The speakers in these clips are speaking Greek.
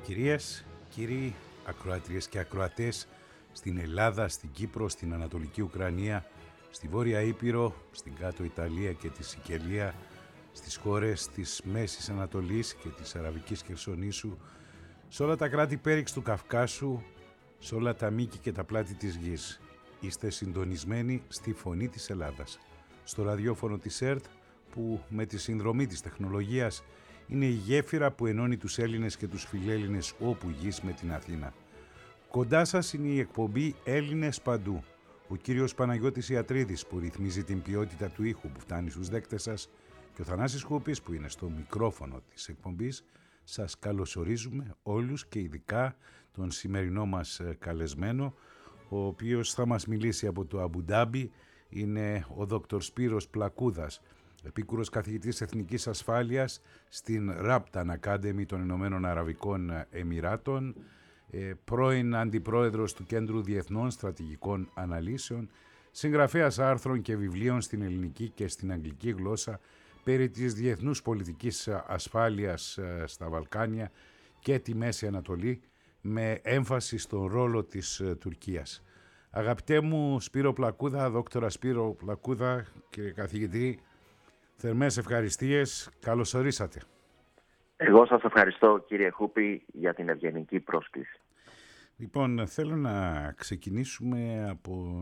Κυρίες, κύριοι, ακροάτριες και ακροατές στην Ελλάδα, στην Κύπρο, στην Ανατολική Ουκρανία, στη Βόρεια Ήπειρο, στην Κάτω Ιταλία και τη Σικελία, στις χώρες της Μέσης Ανατολής και της Αραβικής Χερσονήσου, σε όλα τα κράτη πέριξ του Καυκάσου, σε όλα τα μήκη και τα πλάτη της γης. Είστε συντονισμένοι στη Φωνή της Ελλάδας, στο ραδιόφωνο της ΕΡΤ, που με τη συνδρομή της τεχνολογίας είναι η γέφυρα που ενώνει τους Έλληνες και τους φιλέλληνες όπου γης με την Αθήνα. Κοντά σας είναι η εκπομπή Έλληνες Παντού. Ο κύριος Παναγιώτης Ιατρίδης που ρυθμίζει την ποιότητα του ήχου που φτάνει στους δέκτες σας και ο Θανάσης Χούπης που είναι στο μικρόφωνο της εκπομπής. Σας καλωσορίζουμε όλους και ειδικά τον σημερινό μας καλεσμένο, ο οποίος θα μας μιλήσει από το Αμπουντάμπι. Είναι ο Δόκτωρ Σπύρος Πλακούδας, επίκουρος καθηγητής Εθνικής Ασφάλειας στην Raptan Academy των Ηνωμένων Αραβικών Εμιράτων, πρώην Αντιπρόεδρος του Κέντρου Διεθνών Στρατηγικών Αναλύσεων, συγγραφέας άρθρων και βιβλίων στην ελληνική και στην αγγλική γλώσσα περί της διεθνούς πολιτικής ασφάλειας στα Βαλκάνια και τη Μέση Ανατολή, με έμφαση στον ρόλο της Τουρκίας. Αγαπητέ μου Σπύρο Πλακούδα, δόκτωρα Σπύρο Πλακούδα και καθηγητή, θερμές ευχαριστίες, καλώς ορίσατε. Εγώ σας ευχαριστώ κύριε Χούπη για την ευγενική πρόσκληση. Λοιπόν, θέλω να ξεκινήσουμε από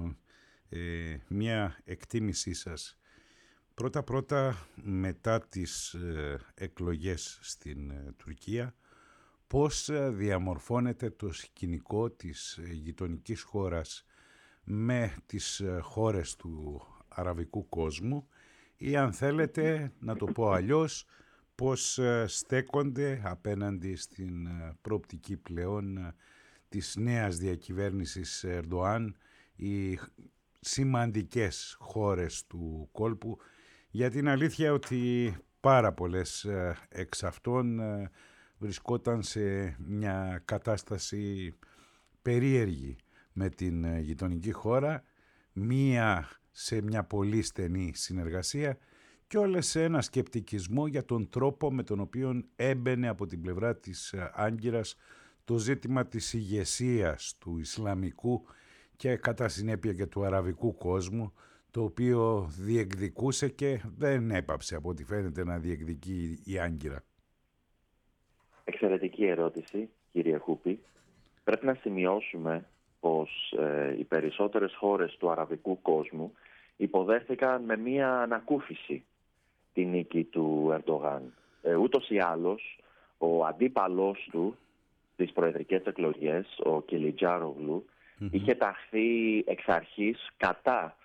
μια εκτίμησή σας. Πρώτα-πρώτα, μετά τις εκλογές στην Τουρκία, πώς διαμορφώνεται το σκηνικό της γειτονικής χώρας με τις χώρες του αραβικού κόσμου, ή αν θέλετε να το πω αλλιώς, πώς στέκονται απέναντι στην προοπτική πλέον της νέας διακυβέρνησης Ερντοάν οι σημαντικές χώρες του κόλπου, για την αλήθεια ότι πάρα πολλές εξ αυτών βρισκόταν σε μια κατάσταση περίεργη με την γειτονική χώρα, μία σε μια πολύ στενή συνεργασία και όλες σε ένα σκεπτικισμό για τον τρόπο με τον οποίο έμπαινε από την πλευρά της Άγκυρας το ζήτημα της ηγεσίας του Ισλαμικού και κατά συνέπεια και του αραβικού κόσμου, το οποίο διεκδικούσε και δεν έπαψε από ό,τι φαίνεται να διεκδικεί η Άγκυρα. Εξαιρετική ερώτηση κύριε Χούπη. Πρέπει να σημειώσουμε πως οι περισσότερες χώρες του αραβικού κόσμου υποδέχθηκαν με μία ανακούφιση τη νίκη του Ερντογάν. Ούτως ή άλλως, ο αντίπαλός του στις προεδρικές εκλογές, ο Κιλιτζάρογλου, είχε ταχθεί εξ αρχής κατά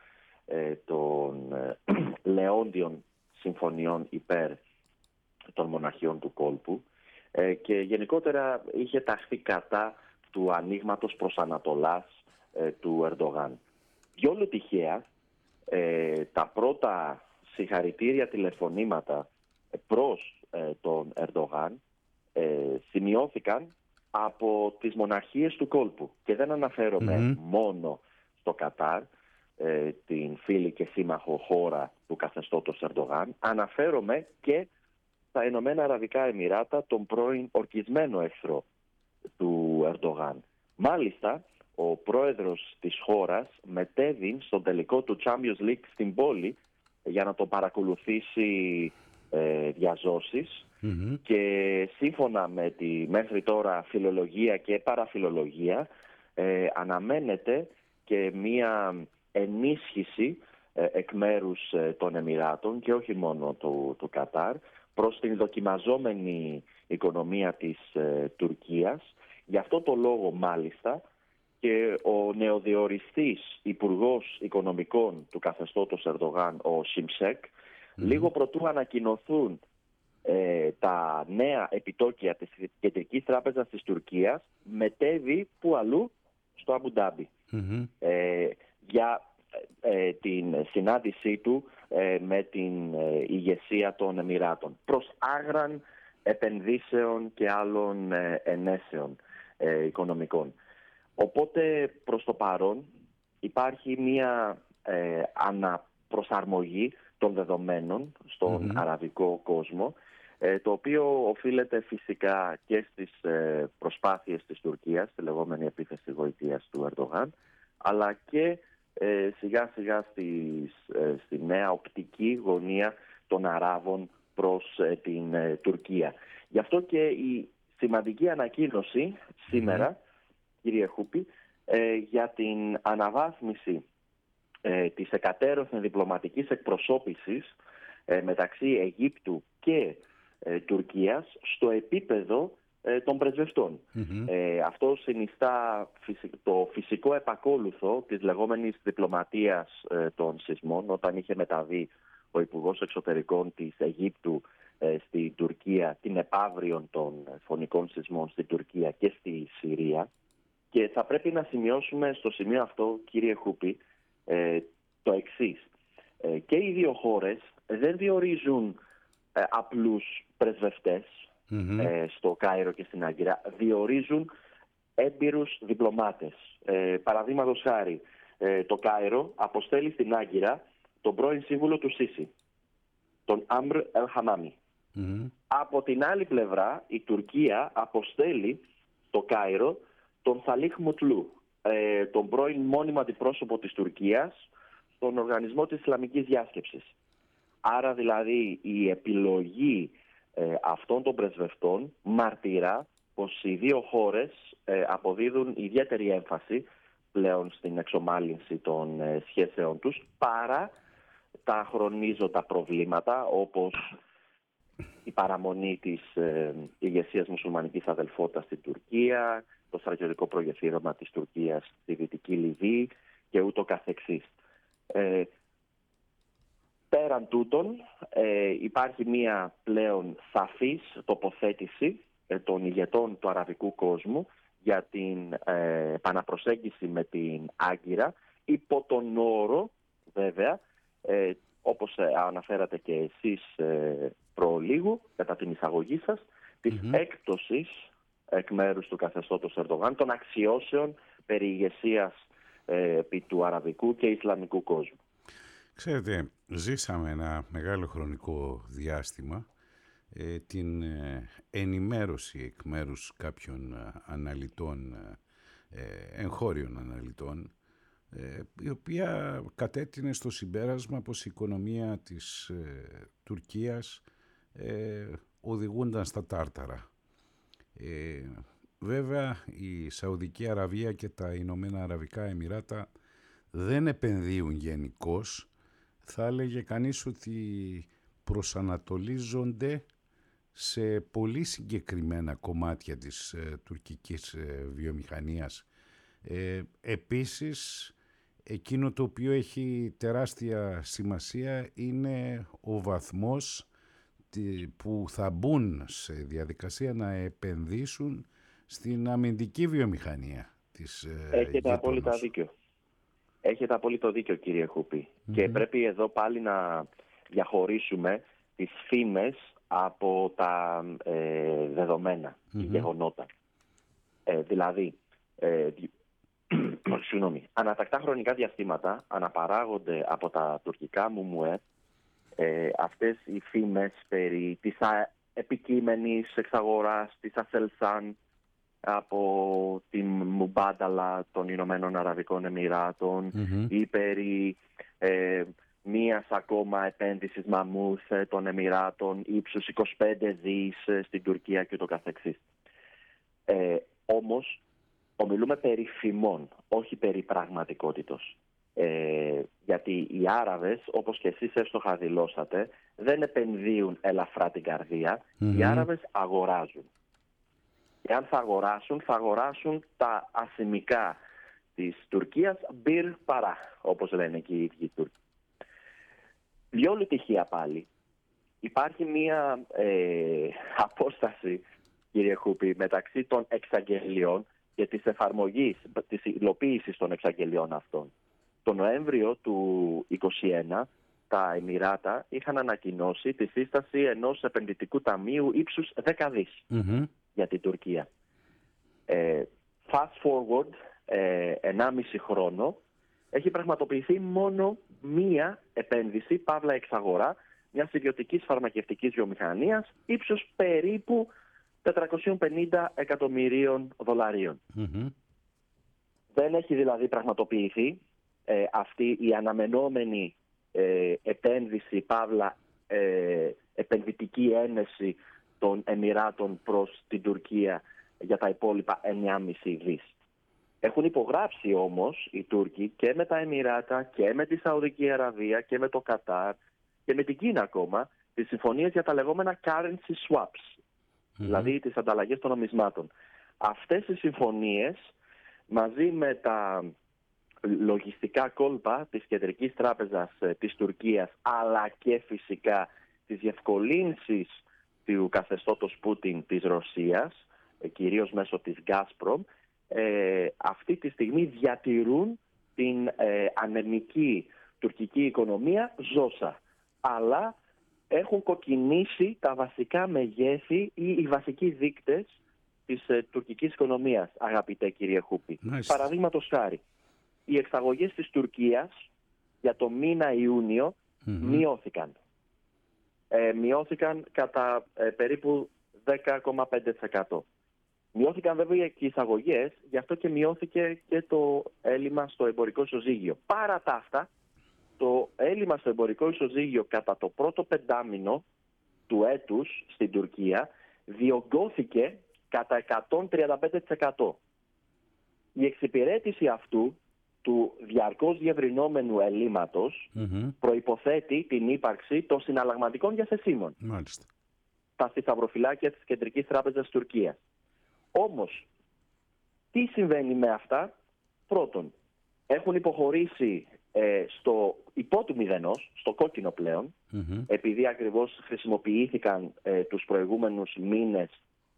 των λεόντιων συμφωνιών υπέρ των μοναρχιών του κόλπου και γενικότερα είχε ταχθεί κατά του ανοίγματος προς Ανατολάς του Ερντογάν. Διόλου τυχαία, τα πρώτα συγχαρητήρια τηλεφωνήματα προς τον Ερντογάν σημειώθηκαν από τις μοναρχίες του κόλπου. Και δεν αναφέρομαι μόνο στο Κατάρ, την φίλη και σύμμαχο χώρα του καθεστώτος Ερντογάν, αναφέρομαι και στα Ηνωμένα Αραβικά Εμιράτα, τον πρώην ορκισμένο εχθρό του Ερντογάν. Μάλιστα, ο πρόεδρος της χώρας μετέβη στον τελικό του Champions League στην πόλη για να το παρακολουθήσει διαζώσεις και σύμφωνα με τη μέχρι τώρα φιλολογία και παραφιλολογία αναμένεται και μία ενίσχυση εκ μέρους των Εμιράτων και όχι μόνο του Κατάρ προς την δοκιμαζόμενη οικονομία της Τουρκίας. Γι' αυτό το λόγο μάλιστα και ο νεοδιοριστής Υπουργός Οικονομικών του καθεστώτος Ερντογάν, ο Σιμψέκ, λίγο προτού ανακοινωθούν τα νέα επιτόκια της Κεντρικής Τράπεζας της Τουρκίας, μετέβη που αλλού στο Αμπουντάμπι για την συνάντησή του με την ηγεσία των Εμιράτων προς άγραν επενδύσεων και άλλων ενέσεων οικονομικών. Οπότε προς το παρόν υπάρχει μία αναπροσαρμογή των δεδομένων στον αραβικό κόσμο το οποίο οφείλεται φυσικά και στις προσπάθειες της Τουρκίας, τη λεγόμενη επίθεση γοητείας του Ερντογάν, αλλά και σιγά σιγά στη νέα οπτική γωνία των Αράβων προς την Τουρκία. Γι' αυτό και η σημαντική ανακοίνωση σήμερα, κύριε Χούπη, για την αναβάθμιση της εκατέρωθεν διπλωματικής εκπροσώπησης μεταξύ Αιγύπτου και Τουρκίας στο επίπεδο των πρεσβευτών. Αυτό συνιστά το φυσικό επακόλουθο της λεγόμενης διπλωματίας των σεισμών, όταν είχε μεταβεί ο Υπουργός Εξωτερικών της Αιγύπτου στην Τουρκία, την επαύριον των φωνικών σεισμών στην Τουρκία και στη Συρία. Και θα πρέπει να σημειώσουμε στο σημείο αυτό, κύριε Χούπη, το εξής. Και οι δύο χώρες δεν διορίζουν απλούς πρεσβευτές στο Κάιρο και στην Άγκυρα, διορίζουν έμπειρους διπλωμάτες. Παραδείγματος χάρη, το Κάιρο αποστέλει στην Άγκυρα τον πρώην σύμβουλο του Σίση, τον Άμπρ Ελ-Χαμάμι. Από την άλλη πλευρά, η Τουρκία αποστέλει στο Κάιρο τον Σαλίχ Μουτλού, τον πρώην μόνιμο αντιπρόσωπο της Τουρκίας στον Οργανισμό της Ισλαμικής Διάσκεψης. Άρα δηλαδή η επιλογή αυτών των πρεσβευτών μαρτυρά πως οι δύο χώρες αποδίδουν ιδιαίτερη έμφαση πλέον στην εξομάλυνση των σχέσεων τους, παρά τα χρονίζοντα προβλήματα όπως η παραμονή της ηγεσίας μουσουλμανικής αδελφότητας στην Τουρκία, το στρατιωτικό προγεφύρωμα της Τουρκίας στη Δυτική Λιβύη και ούτω καθεξής. Πέραν τούτων υπάρχει μία πλέον σαφής τοποθέτηση των ηγετών του αραβικού κόσμου για την επαναπροσέγγιση με την Άγκυρα, υπό τον όρο βέβαια, όπως αναφέρατε και εσείς προλίγου κατά την εισαγωγή σας, της έκπτωσης εκ μέρους του καθεστώτος Ερντογάν των αξιώσεων περί ηγεσίας επί του αραβικού και ισλαμικού κόσμου. Ξέρετε, ζήσαμε ένα μεγάλο χρονικό διάστημα την ενημέρωση εκ μέρους κάποιων αναλυτών, εγχώριων αναλυτών, η οποία κατέτεινε στο συμπέρασμα πως η οικονομία της Τουρκίας οδηγούνταν στα τάρταρα. Βέβαια η Σαουδική Αραβία και τα Ηνωμένα Αραβικά Εμιράτα δεν επενδύουν γενικώς. Θα έλεγε κανείς ότι προσανατολίζονται σε πολύ συγκεκριμένα κομμάτια της τουρκικής βιομηχανίας. Επίσης, εκείνο το οποίο έχει τεράστια σημασία είναι ο βαθμός που θα μπουν σε διαδικασία να επενδύσουν στην αμυντική βιομηχανία της Έχετε απόλυτα δίκιο. Έχετε απόλυτο δίκιο, κύριε Χούπη. Και πρέπει εδώ πάλι να διαχωρίσουμε τις φήμες από τα δεδομένα, γεγονότα. Δηλαδή, ανατακτά χρονικά διαστήματα αναπαράγονται από τα τουρκικά ΜΜΕ αυτές οι φήμες περί της επικείμενης εξαγοράς της Ασελσάν από την Μουμπάνταλα των Ηνωμένων Αραβικών Εμιράτων ή περί μίας ακόμα επένδυσης μαμούθ των Εμιράτων ύψους 25 δις στην Τουρκία και το καθεξής. Όμως ομιλούμε περί φημών, όχι περί πραγματικότητος. Γιατί οι Άραβες, όπως και εσείς εύστοχα δηλώσατε, δεν επενδύουν ελαφρά την καρδία. Οι Άραβες αγοράζουν. Και αν θα αγοράσουν τα ασημικά της Τουρκίας μπιρ παρά, όπως λένε και οι ίδιοι οι Τούρκοι. Διόλου τυχαία πάλι υπάρχει μία απόσταση, κύριε Χούπη, μεταξύ των εξαγγελιών και της εφαρμογής, της υλοποίησης των εξαγγελιών αυτών. Το Νοέμβριο του 2021 τα Εμιράτα είχαν ανακοινώσει τη σύσταση ενός επενδυτικού ταμείου ύψους 10 δις για την Τουρκία. Fast forward 1,5 χρόνο έχει πραγματοποιηθεί μόνο μία επένδυση, παύλα εξαγορά, μιας ιδιωτικής φαρμακευτικής βιομηχανίας ύψους περίπου 450 εκατομμυρίων δολαρίων. Δεν έχει δηλαδή πραγματοποιηθεί αυτή η αναμενόμενη επένδυση, παύλα επενδυτική ένεση των Εμιράτων προς την Τουρκία για τα υπόλοιπα 9,5 δις. Έχουν υπογράψει όμως οι Τούρκοι και με τα Εμιράτα και με τη Σαουδική Αραβία και με το Κατάρ και με την Κίνα ακόμα τις συμφωνίες για τα λεγόμενα currency swaps, δηλαδή τις ανταλλαγές των νομισμάτων. Αυτές οι συμφωνίες μαζί με τα λογιστικά κόλπα της Κεντρικής Τράπεζας της Τουρκίας, αλλά και φυσικά τις διευκολύνσεις του καθεστώτος Πούτιν της Ρωσίας, κυρίως μέσω της Gazprom, αυτή τη στιγμή διατηρούν την ανεμική τουρκική οικονομία ζώσα. Αλλά έχουν κοκκινήσει τα βασικά μεγέθη ή οι βασικοί δείκτες της τουρκικής οικονομίας, αγαπητέ κύριε Χούπη. Παραδείγματος χάρη, οι εξαγωγές της Τουρκίας για το μήνα Ιούνιο μειώθηκαν. Μειώθηκαν κατά περίπου 10,5%. Μειώθηκαν βέβαια και οι εισαγωγές, γι' αυτό και μειώθηκε και το έλλειμμα στο εμπορικό ισοζύγιο. Παρά τα αυτά, το έλλειμμα στο εμπορικό ισοζύγιο κατά το πρώτο πεντάμηνο του έτους στην Τουρκία διωγγώθηκε κατά 135%. Η εξυπηρέτηση αυτού του διαρκώς διευρυνόμενου ελλείμματος προϋποθέτει την ύπαρξη των συναλλαγματικών διαθεσίμων. Μάλιστα. Τα θησαυροφυλάκια της Κεντρικής Τράπεζας της Τουρκίας. Όμως, τι συμβαίνει με αυτά? Πρώτον, έχουν υποχωρήσει στο υπό του μηδενός, στο κόκκινο πλέον, επειδή ακριβώς χρησιμοποιήθηκαν τους προηγούμενους μήνες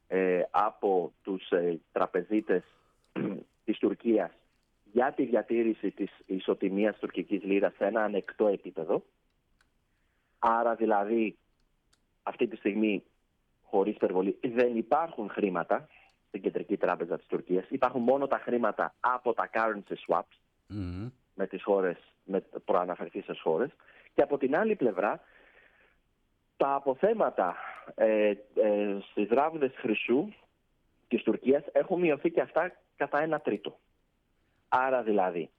από τους τραπεζίτες της Τουρκίας για τη διατήρηση της ισοτιμίας τουρκικής λίρας σε ένα ανεκτό επίπεδο. Άρα δηλαδή αυτή τη στιγμή, χωρίς υπερβολή, δεν υπάρχουν χρήματα στην Κεντρική Τράπεζα της Τουρκίας. Υπάρχουν μόνο τα χρήματα από τα currency swaps με τις χώρες, με προαναφερθήσεις χώρες. Και από την άλλη πλευρά, τα αποθέματα στις ράβδες χρυσού της Τουρκίας έχουν μειωθεί και αυτά κατά 1/3. Άρα δηλαδή,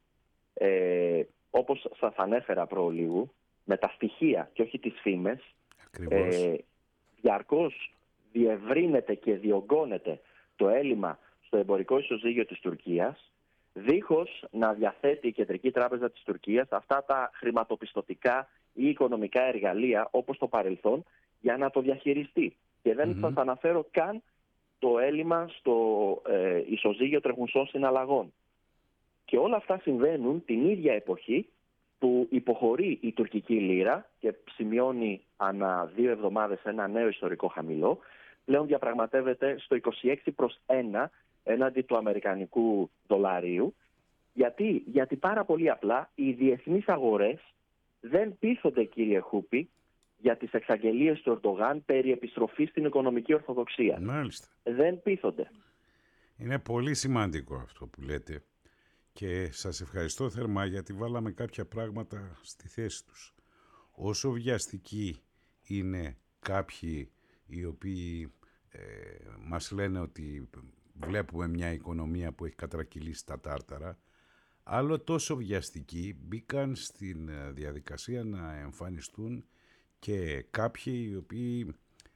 όπως σας ανέφερα προλίγου, με τα στοιχεία και όχι τις φήμες, διαρκώς διευρύνεται και διωγγώνεται το έλλειμμα στο εμπορικό ισοζύγιο της Τουρκίας, δίχως να διαθέτει η Κεντρική Τράπεζα της Τουρκίας αυτά τα χρηματοπιστωτικά ή οικονομικά εργαλεία όπως το παρελθόν για να το διαχειριστεί. Και δεν σας αναφέρω καν το έλλειμμα στο ισοζύγιο τρεχουσών συναλλαγών. Και όλα αυτά συμβαίνουν την ίδια εποχή που υποχωρεί η τουρκική λίρα και σημειώνει ανά 2 εβδομάδες ένα νέο ιστορικό χαμηλό. Πλέον διαπραγματεύεται στο 26/1 έναντι του αμερικανικού δολαρίου. Γιατί πάρα πολύ απλά οι διεθνείς αγορές δεν πείθονται, κύριε Χούπη, για τις εξαγγελίες του Ερντογάν περί επιστροφής στην οικονομική ορθοδοξία. Μάλιστα. Δεν πείθονται. Είναι πολύ σημαντικό αυτό που λέτε και σας ευχαριστώ θερμά γιατί βάλαμε κάποια πράγματα στη θέση τους. Όσο βιαστικοί είναι κάποιοι οι οποίοι μας λένε ότι βλέπουμε μια οικονομία που έχει κατρακυλήσει τα τάρταρα, άλλο τόσο βιαστικοί μπήκαν στην διαδικασία να εμφανιστούν και κάποιοι οι οποίοι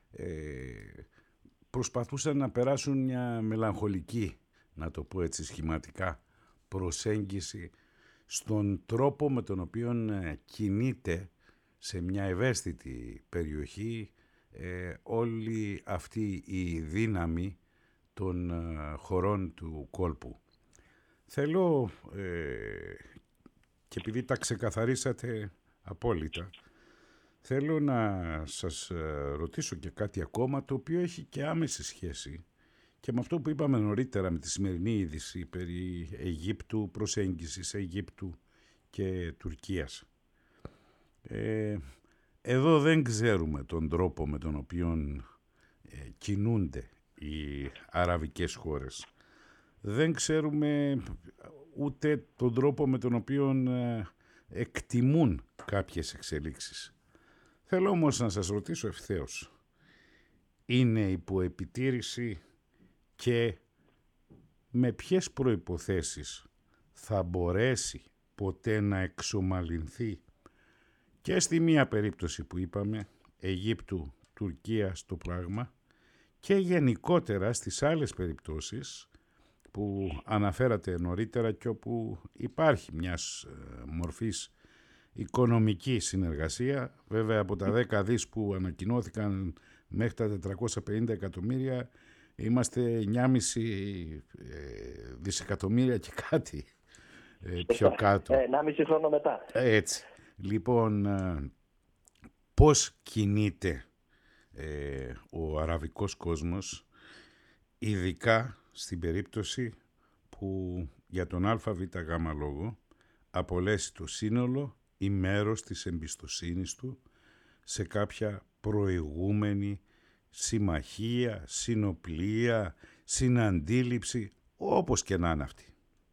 προσπαθούσαν να περάσουν μια μελαγχολική, να το πω έτσι σχηματικά, προσέγγιση στον τρόπο με τον οποίο κινείται σε μια ευαίσθητη περιοχή όλη αυτή η δύναμη των χωρών του κόλπου. Θέλω, και επειδή τα ξεκαθαρίσατε απόλυτα, θέλω να σας ρωτήσω και κάτι ακόμα το οποίο έχει και άμεση σχέση και με αυτό που είπαμε νωρίτερα με τη σημερινή είδηση περί Αιγύπτου, προσέγγισης Αιγύπτου και Τουρκίας. Εδώ δεν ξέρουμε τον τρόπο με τον οποίο κινούνται οι αραβικές χώρες. Δεν ξέρουμε ούτε τον τρόπο με τον οποίο εκτιμούν κάποιες εξελίξεις. Θέλω όμως να σας ρωτήσω ευθέως. Είναι υπό επιτήρηση και με ποιες προϋποθέσεις θα μπορέσει ποτέ να εξομαλυνθεί και στη μία περίπτωση που είπαμε, Αιγύπτου, Τουρκίας το πράγμα, και γενικότερα στις άλλες περιπτώσεις που αναφέρατε νωρίτερα και όπου υπάρχει μιας μορφής οικονομική συνεργασία. Βέβαια από τα 10 δις που ανακοινώθηκαν μέχρι τα 450 εκατομμύρια είμαστε 9,5 δισεκατομμύρια και κάτι πιο κάτω. 1,5 χρόνο μετά. Έτσι. Λοιπόν, πώς κινείται ο αραβικός κόσμος, ειδικά στην περίπτωση που για τον ΑΒΓ λόγο απολέσει το σύνολο ή μέρος της εμπιστοσύνης του σε κάποια προηγούμενη συμμαχία, συνοπλία, συναντήληψη, όπως και να είναι αυτή.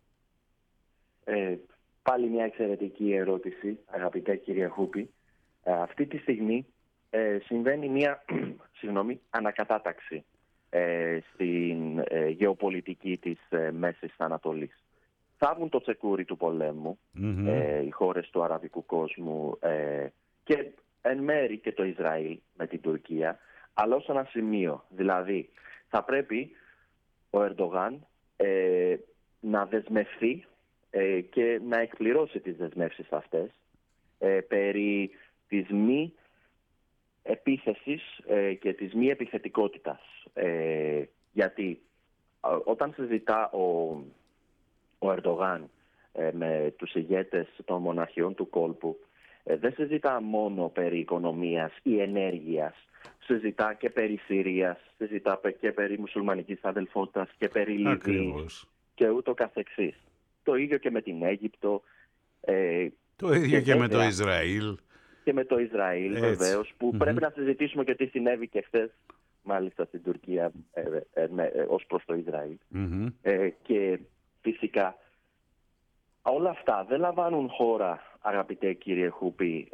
Πάλι μια εξαιρετική ερώτηση, αγαπητέ κύριε Χούπη. Αυτή τη στιγμή συμβαίνει μια ανακατάταξη στην γεωπολιτική της Μέσης Ανατολής. Θάβουν το τσεκούρι του πολέμου οι χώρες του αραβικού κόσμου και εν μέρη και το Ισραήλ με την Τουρκία, αλλά ως ένα σημείο. Δηλαδή θα πρέπει ο Ερντογάν να δεσμευθεί και να εκπληρώσει τις δεσμεύσεις αυτές περί της μη επίθεσης και της μη επιθετικότητας. Γιατί όταν συζητά ο Ερντογάν με τους ηγέτες των μοναρχιών του κόλπου, δεν συζητά μόνο περί οικονομίας ή ενέργειας, συζητά και περί Συρίας, συζητά και περί μουσουλμανικής αδελφότητας και περί Λιβύης και ούτω καθεξής. Το ίδιο και με την Αίγυπτο. Το ίδιο και με το Ισραήλ. Και με το Ισραήλ βεβαίως, που πρέπει να συζητήσουμε και τι συνέβη και χθες, μάλιστα στην Τουρκία, ως προς το Ισραήλ. Και φυσικά όλα αυτά δεν λαμβάνουν χώρα, αγαπητέ κύριε Χούπη,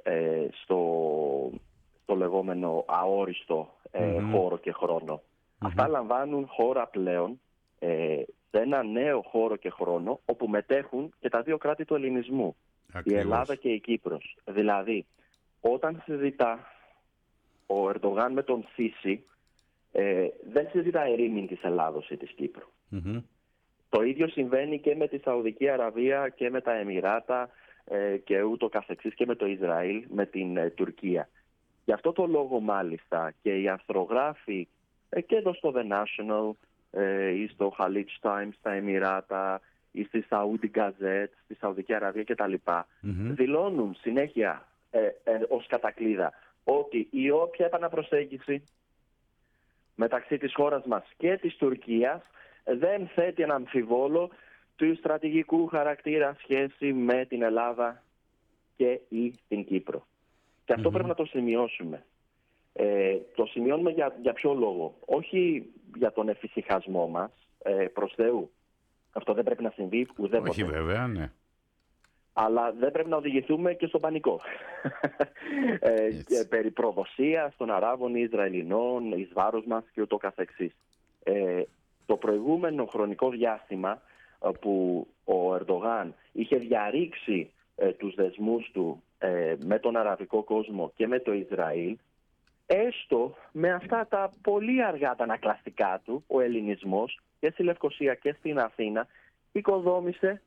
στο λεγόμενο αόριστο χώρο και χρόνο. Αυτά λαμβάνουν χώρα πλέον σε ένα νέο χώρο και χρόνο, όπου μετέχουν και τα δύο κράτη του ελληνισμού. Ακριβώς. Η Ελλάδα και η Κύπρος. Δηλαδή, όταν συζητά ο Ερντογάν με τον Σίση, δεν συζητά ερήμην της Ελλάδος ή της Κύπρου. Το ίδιο συμβαίνει και με τη Σαουδική Αραβία και με τα Εμιράτα και ούτω καθεξής, και με το Ισραήλ, με την Τουρκία. Γι' αυτό το λόγο μάλιστα και οι αρθρογράφοι και εδώ στο The National ή στο Khaleej Times στα Εμιράτα ή στη Saudi Gazette, στη Σαουδική Αραβία κτλ. Δηλώνουν συνέχεια ως κατακλείδα ότι η όποια επαναπροσέγγιση μεταξύ της χώρας μας και της Τουρκίας δεν θέτει ένα αμφιβόλο του στρατηγικού χαρακτήρα σχέση με την Ελλάδα και ή την Κύπρο. Και αυτό πρέπει να το σημειώσουμε. Το σημειώνουμε για ποιο λόγο? Όχι για τον εφησυχασμό μας, προς Θεού. Αυτό δεν πρέπει να συμβεί ουδέποτε. Όχι βέβαια, ναι. Αλλά δεν πρέπει να οδηγηθούμε και στον πανικό. Περί προδοσίας των Αράβων ή Ισραηλινών εις βάρος μας και ούτω καθεξής. Το προηγούμενο χρονικό διάστημα που ο Ερντογάν είχε διαρρήξει τους δεσμούς του με τον αραβικό κόσμο και με το Ισραήλ, έστω με αυτά τα πολύ αργά τα ανακλαστικά του, ο ελληνισμός και στη Λευκοσία και στην Αθήνα οικοδόμησε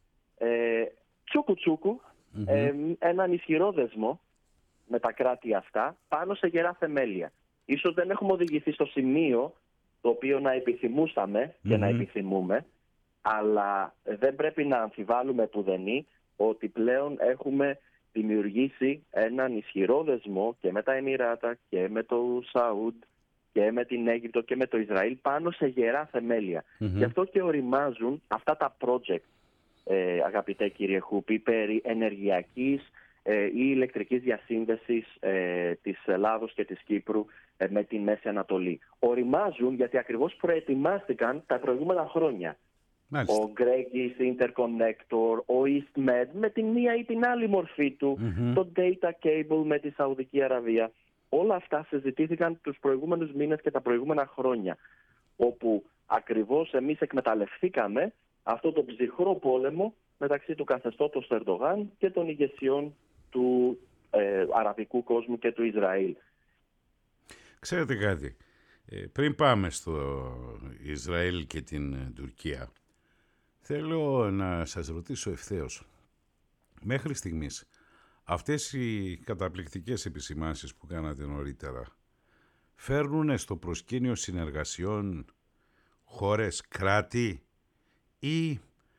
τσούκου έναν ισχυρό δεσμό με τα κράτη αυτά πάνω σε γερά θεμέλια. Ίσως δεν έχουμε οδηγηθεί στο σημείο το οποίο να επιθυμούσαμε και να επιθυμούμε, αλλά δεν πρέπει να αμφιβάλλουμε πουδενή ότι πλέον έχουμε δημιουργήσει έναν ισχυρό δεσμό και με τα Εμιράτα και με το Σαούντ και με την Αίγυπτο και με το Ισραήλ πάνω σε γερά θεμέλια. Γι' αυτό και οριμάζουν αυτά τα project, αγαπητέ κύριε Χούπη, περί ενεργειακής ή ηλεκτρικής διασύνδεσης της Ελλάδος και της Κύπρου με τη Μέση Ανατολή. Οριμάζουν γιατί ακριβώς προετοιμάστηκαν τα προηγούμενα χρόνια. ο Gregis Interconnector, ο EastMed με την μία ή την άλλη μορφή του, το Data Cable με τη Σαουδική Αραβία. Όλα αυτά συζητήθηκαν τους προηγούμενους μήνες και τα προηγούμενα χρόνια, όπου ακριβώς εμείς εκμεταλλευθήκαμε αυτό το ψυχρό πόλεμο μεταξύ του καθεστώτος Ερντογάν και των ηγεσιών του αραβικού κόσμου και του Ισραήλ. Ξέρετε κάτι, πριν πάμε στο Ισραήλ και την Τουρκία, θέλω να σας ρωτήσω ευθέως. Μέχρι στιγμής, αυτές οι καταπληκτικές επισημάνσεις που κάνατε νωρίτερα φέρνουν στο προσκήνιο συνεργασιών χώρες, κράτη ή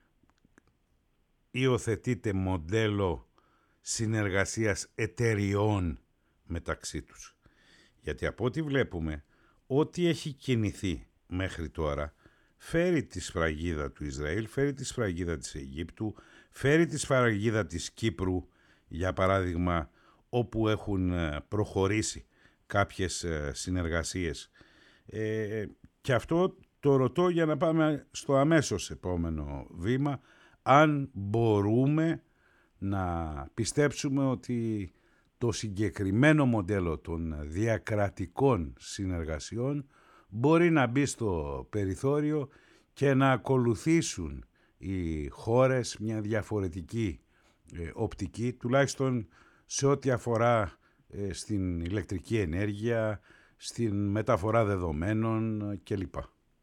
υιοθετείτε μοντέλο συνεργασίας εταιριών μεταξύ τους? Γιατί από ό,τι βλέπουμε, ό,τι έχει κινηθεί μέχρι τώρα φέρει τη σφραγίδα του Ισραήλ, φέρει τη σφραγίδα της Αιγύπτου, φέρει τη σφραγίδα της Κύπρου, για παράδειγμα, όπου έχουν προχωρήσει κάποιες συνεργασίες. Και αυτό το ρωτώ για να πάμε στο αμέσως επόμενο βήμα, αν μπορούμε να πιστέψουμε ότι το συγκεκριμένο μοντέλο των διακρατικών συνεργασιών μπορεί να μπει στο περιθώριο και να ακολουθήσουν οι χώρες μια διαφορετική οπτική, τουλάχιστον σε ό,τι αφορά στην ηλεκτρική ενέργεια, στην μεταφορά δεδομένων κλπ.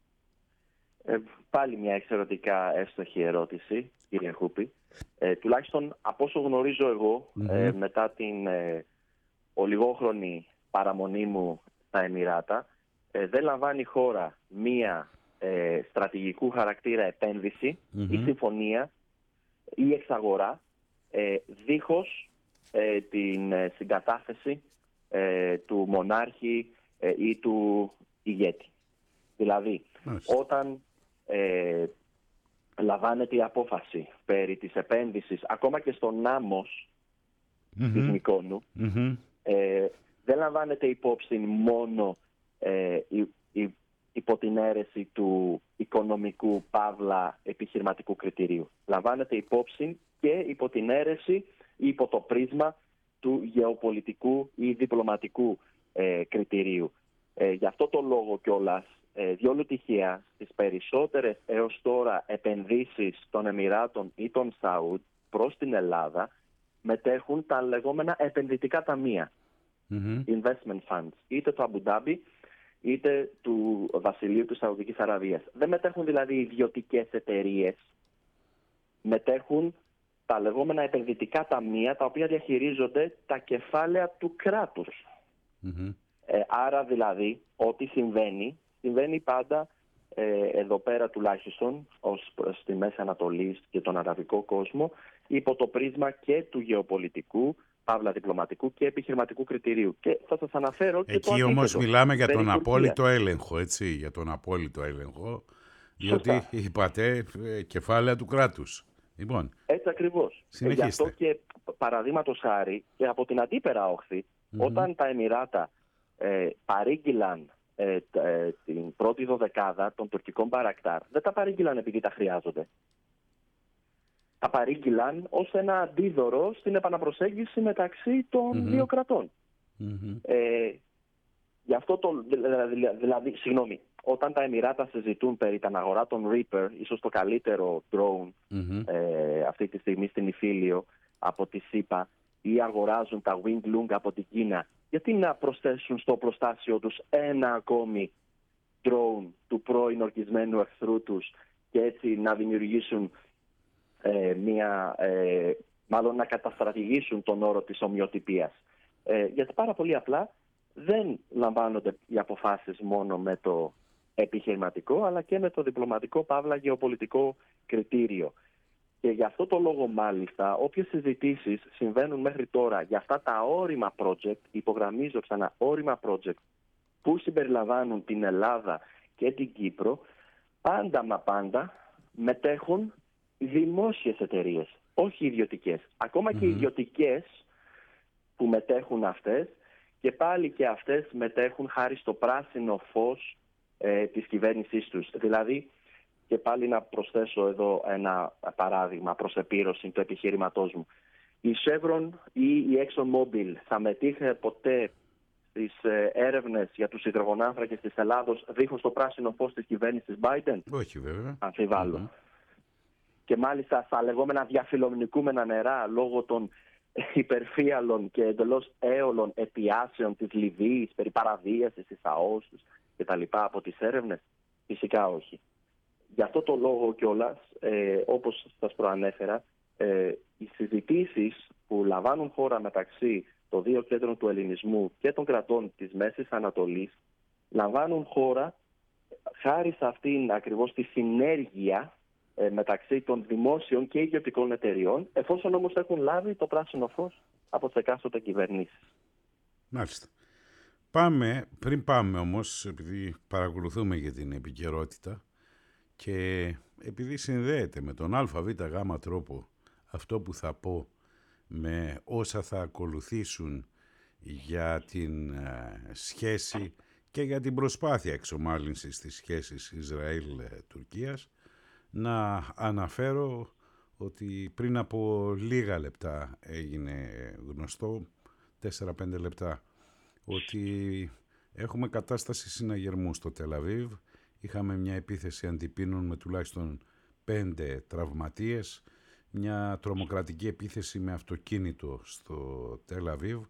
Πάλι μια εξαιρετικά εύστοχη ερώτηση, κύριε Χούπη. Τουλάχιστον από όσο γνωρίζω εγώ, μετά την ολιγόχρονη παραμονή μου στα Εμιράτα, δεν λαμβάνει η χώρα μία στρατηγικού χαρακτήρα επένδυση ή συμφωνία ή εξαγορά δίχως την συγκατάθεση του μονάρχη ή του ηγέτη. Δηλαδή, όταν λαμβάνεται η απόφαση περί της επένδυσης, ακόμα και στον άμμος της Μυκόνου, δεν λαμβάνεται υπόψη μόνο υπό την αίρεση του οικονομικού παύλα επιχειρηματικού κριτηρίου. Λαμβάνεται υπόψη και υπό την αίρεση ή υπό το πρίσμα του γεωπολιτικού ή διπλωματικού κριτηρίου. Γι' αυτό το λόγο κιόλας, διόλου τυχαία, στις περισσότερες έως τώρα επενδύσεις των Εμιράτων ή των Σαούδ προς την Ελλάδα μετέχουν τα λεγόμενα επενδυτικά ταμεία, investment funds, είτε του Αμπουντάμπι είτε του Βασιλείου της Σαουδικής Αραβίας. Δεν μετέχουν δηλαδή ιδιωτικές εταιρείες, μετέχουν τα λεγόμενα επενδυτικά ταμεία, τα οποία διαχειρίζονται τα κεφάλαια του κράτους. Άρα δηλαδή ό,τι συμβαίνει πάντα εδώ πέρα τουλάχιστον ως στη Μέση Ανατολή και τον αραβικό κόσμο υπό το πρίσμα και του γεωπολιτικού, παύλα διπλωματικού και επιχειρηματικού κριτηρίου. Και θα σας αναφέρω και το εκεί όμως μιλάμε για τον απόλυτο έλεγχο, έτσι, για τον απόλυτο έλεγχο, διότι είπατε κεφάλαια του κράτους. Λοιπόν, έτσι ακριβώς. Γι' αυτό και παραδείγματος χάρη και από την αντίπερα όχθη, όταν τα Εμιράτα παρήγγειλαν την πρώτη δωδεκάδα των τουρκικών Μπαρακτάρ, δεν τα παρήγγειλαν επειδή τα χρειάζονται. Τα παρήγγειλαν ως ένα αντίδωρο στην επαναπροσέγγιση μεταξύ των δύο κρατών. Γι' αυτό δηλαδή, όταν τα Εμιράτα συζητούν περί την αγορά των Reaper, ίσως το καλύτερο drone αυτή τη στιγμή στην Ιφίλιο από τη ΣΥΠΑ, ή αγοράζουν τα Wing Lung από την Κίνα, γιατί να προσθέσουν στο προστάσιο τους ένα ακόμη drone του πρώην ορκισμένου εχθρού τους και έτσι να δημιουργήσουν μάλλον να καταστρατηγήσουν τον όρο της ομοιοτυπίας. Γιατί πάρα πολύ απλά δεν λαμβάνονται οι αποφάσεις μόνο με το επιχειρηματικό, αλλά και με το διπλωματικό παύλα γεωπολιτικό κριτήριο. Και γι' αυτό το λόγο μάλιστα όποιες συζητήσεις συμβαίνουν μέχρι τώρα για αυτά τα όρημα project, υπογραμμίζω ξανά όρημα project, που συμπεριλαμβάνουν την Ελλάδα και την Κύπρο, πάντα μα πάντα μετέχουν δημόσιες εταιρείες, όχι ιδιωτικές. Ακόμα και οι ιδιωτικές που μετέχουν αυτές, και πάλι και αυτές μετέχουν χάρη στο πράσινο φως της κυβέρνησής τους. Δηλαδή και πάλι να προσθέσω εδώ ένα παράδειγμα προς επίρρωση του επιχειρηματός μου. Η Chevron ή η ExxonMobil θα μετήχε ποτέ στις έρευνες για τους υδρογονάνθρακες της Ελλάδος δίχως το πράσινο φως της κυβέρνησης Biden? Όχι βέβαια. Αμφιβάλλω. Και μάλιστα στα λεγόμενα διαφιλονικούμενα νερά λόγω των υπερφύαλων και εντελώς έολων αιτιάσεων της Λιβύης περί παραβίασης της ΑΟΣ και τα λοιπά από τις έρευνες? Φυσικά όχι. Γι' αυτό το λόγο κιόλας, όπως σας προανέφερα, οι συζητήσεις που λαμβάνουν χώρα μεταξύ των δύο κέντρων του ελληνισμού και των κρατών της Μέσης Ανατολής λαμβάνουν χώρα χάρη σε αυτήν ακριβώς τη συνέργεια μεταξύ των δημόσιων και ιδιωτικών εταιριών, εφόσον όμως έχουν λάβει το πράσινο φως από τις εκάστοτε κυβερνήσεις. Μάλιστα. Πριν πάμε όμως, επειδή παρακολουθούμε για την επικαιρότητα και επειδή συνδέεται με τον ΑΒΓ τρόπο αυτό που θα πω με όσα θα ακολουθήσουν για την σχέση και για την προσπάθεια εξομάλυνσης της σχέσης Ισραήλ-Τουρκίας, να αναφέρω ότι πριν από λίγα λεπτά έγινε γνωστό, 4-5 λεπτά, ότι έχουμε κατάσταση συναγερμού στο Τελαβίβ. Είχαμε μια επίθεση αντιπίνων με τουλάχιστον 5 τραυματίες, μια τρομοκρατική επίθεση με αυτοκίνητο στο Τελαβίβ,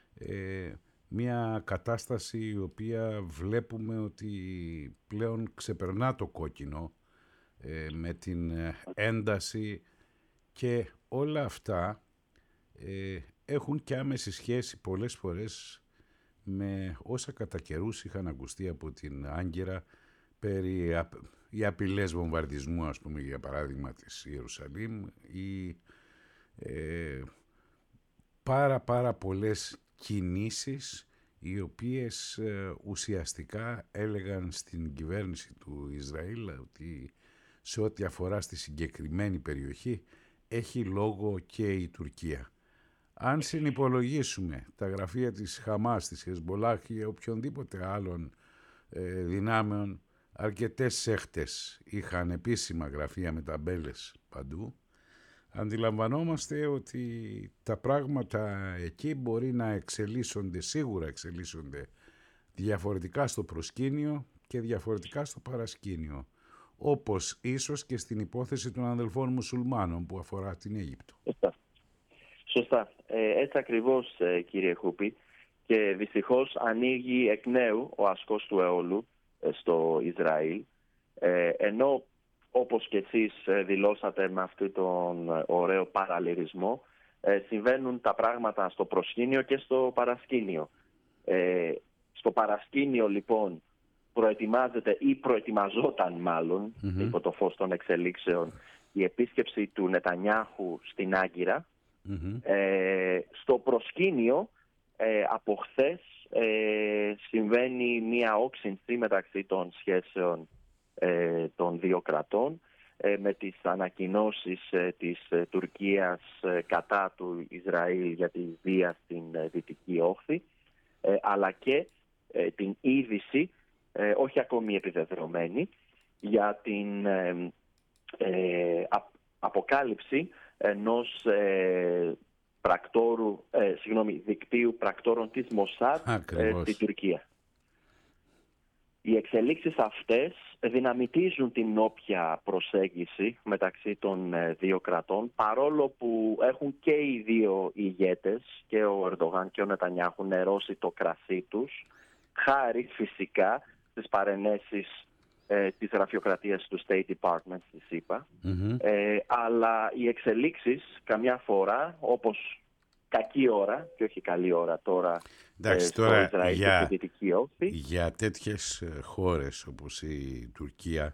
μια κατάσταση η οποία βλέπουμε ότι πλέον ξεπερνά το κόκκινο με την ένταση, και όλα αυτά έχουν και άμεση σχέση πολλές φορές με όσα κατά καιρούς είχαν ακουστεί από την Άγκυρα περί οι απειλές βομβαρδισμού, ας πούμε, για παράδειγμα της Ιερουσαλήμ, ή πάρα πολλές κινήσεις οι οποίες ουσιαστικά έλεγαν στην κυβέρνηση του Ισραήλ ότι σε ό,τι αφορά στη συγκεκριμένη περιοχή έχει λόγο και η Τουρκία. Αν συνυπολογίσουμε τα γραφεία της Χαμάς, της Χεσμολάχ ή οποιονδήποτε άλλων δυνάμεων, αρκετές σέχτες είχαν επίσημα γραφεία με ταμπέλες παντού, αντιλαμβανόμαστε ότι τα πράγματα εκεί μπορεί να εξελίσσονται, σίγουρα εξελίσσονται διαφορετικά στο προσκήνιο και διαφορετικά στο παρασκήνιο, όπως ίσως και στην υπόθεση των αδελφών μουσουλμάνων που αφορά την Αίγυπτο. Σωστά. Έτσι ακριβώς, κύριε Χούπη, και δυστυχώς ανοίγει εκ νέου ο ασκός του αιώλου στο Ισραήλ, ενώ όπως και εσείς δηλώσατε με αυτόν τον ωραίο παραλληλισμό, συμβαίνουν τα πράγματα στο προσκήνιο και στο παρασκήνιο. Στο παρασκήνιο λοιπόν προετοιμάζεται ή προετοιμαζόταν μάλλον υπό το φως των εξελίξεων η επίσκεψη του Νετανιάχου στην Άγκυρα. Στο προσκήνιο από χθες συμβαίνει μια όξυνση μεταξύ των σχέσεων των δύο κρατών, με τις ανακοινώσεις της Τουρκίας κατά του Ισραήλ για τη βία στην Δυτική Όχθη, αλλά και την είδηση, όχι ακόμη επιβεβαιωμένη, για την αποκάλυψη ενός δικτύου πρακτόρων της Μοσάτ στην Τουρκία. Οι εξελίξεις αυτές δυναμητίζουν την όποια προσέγγιση μεταξύ των δύο κρατών, παρόλο που έχουν και οι δύο ηγέτες, και ο Ερντογάν και ο Νετανιάχου, νερώσει το κρασί τους, χάρη φυσικά στις παρενέσεις της γραφειοκρατίας του State Department της ΗΠΑ. Αλλά οι εξελίξεις καμιά φορά, όπως κακή ώρα και όχι καλή ώρα τώρα, στο Ισραήλ και στη Δυτική Όχθη. Για τέτοιες χώρες όπως η Τουρκία,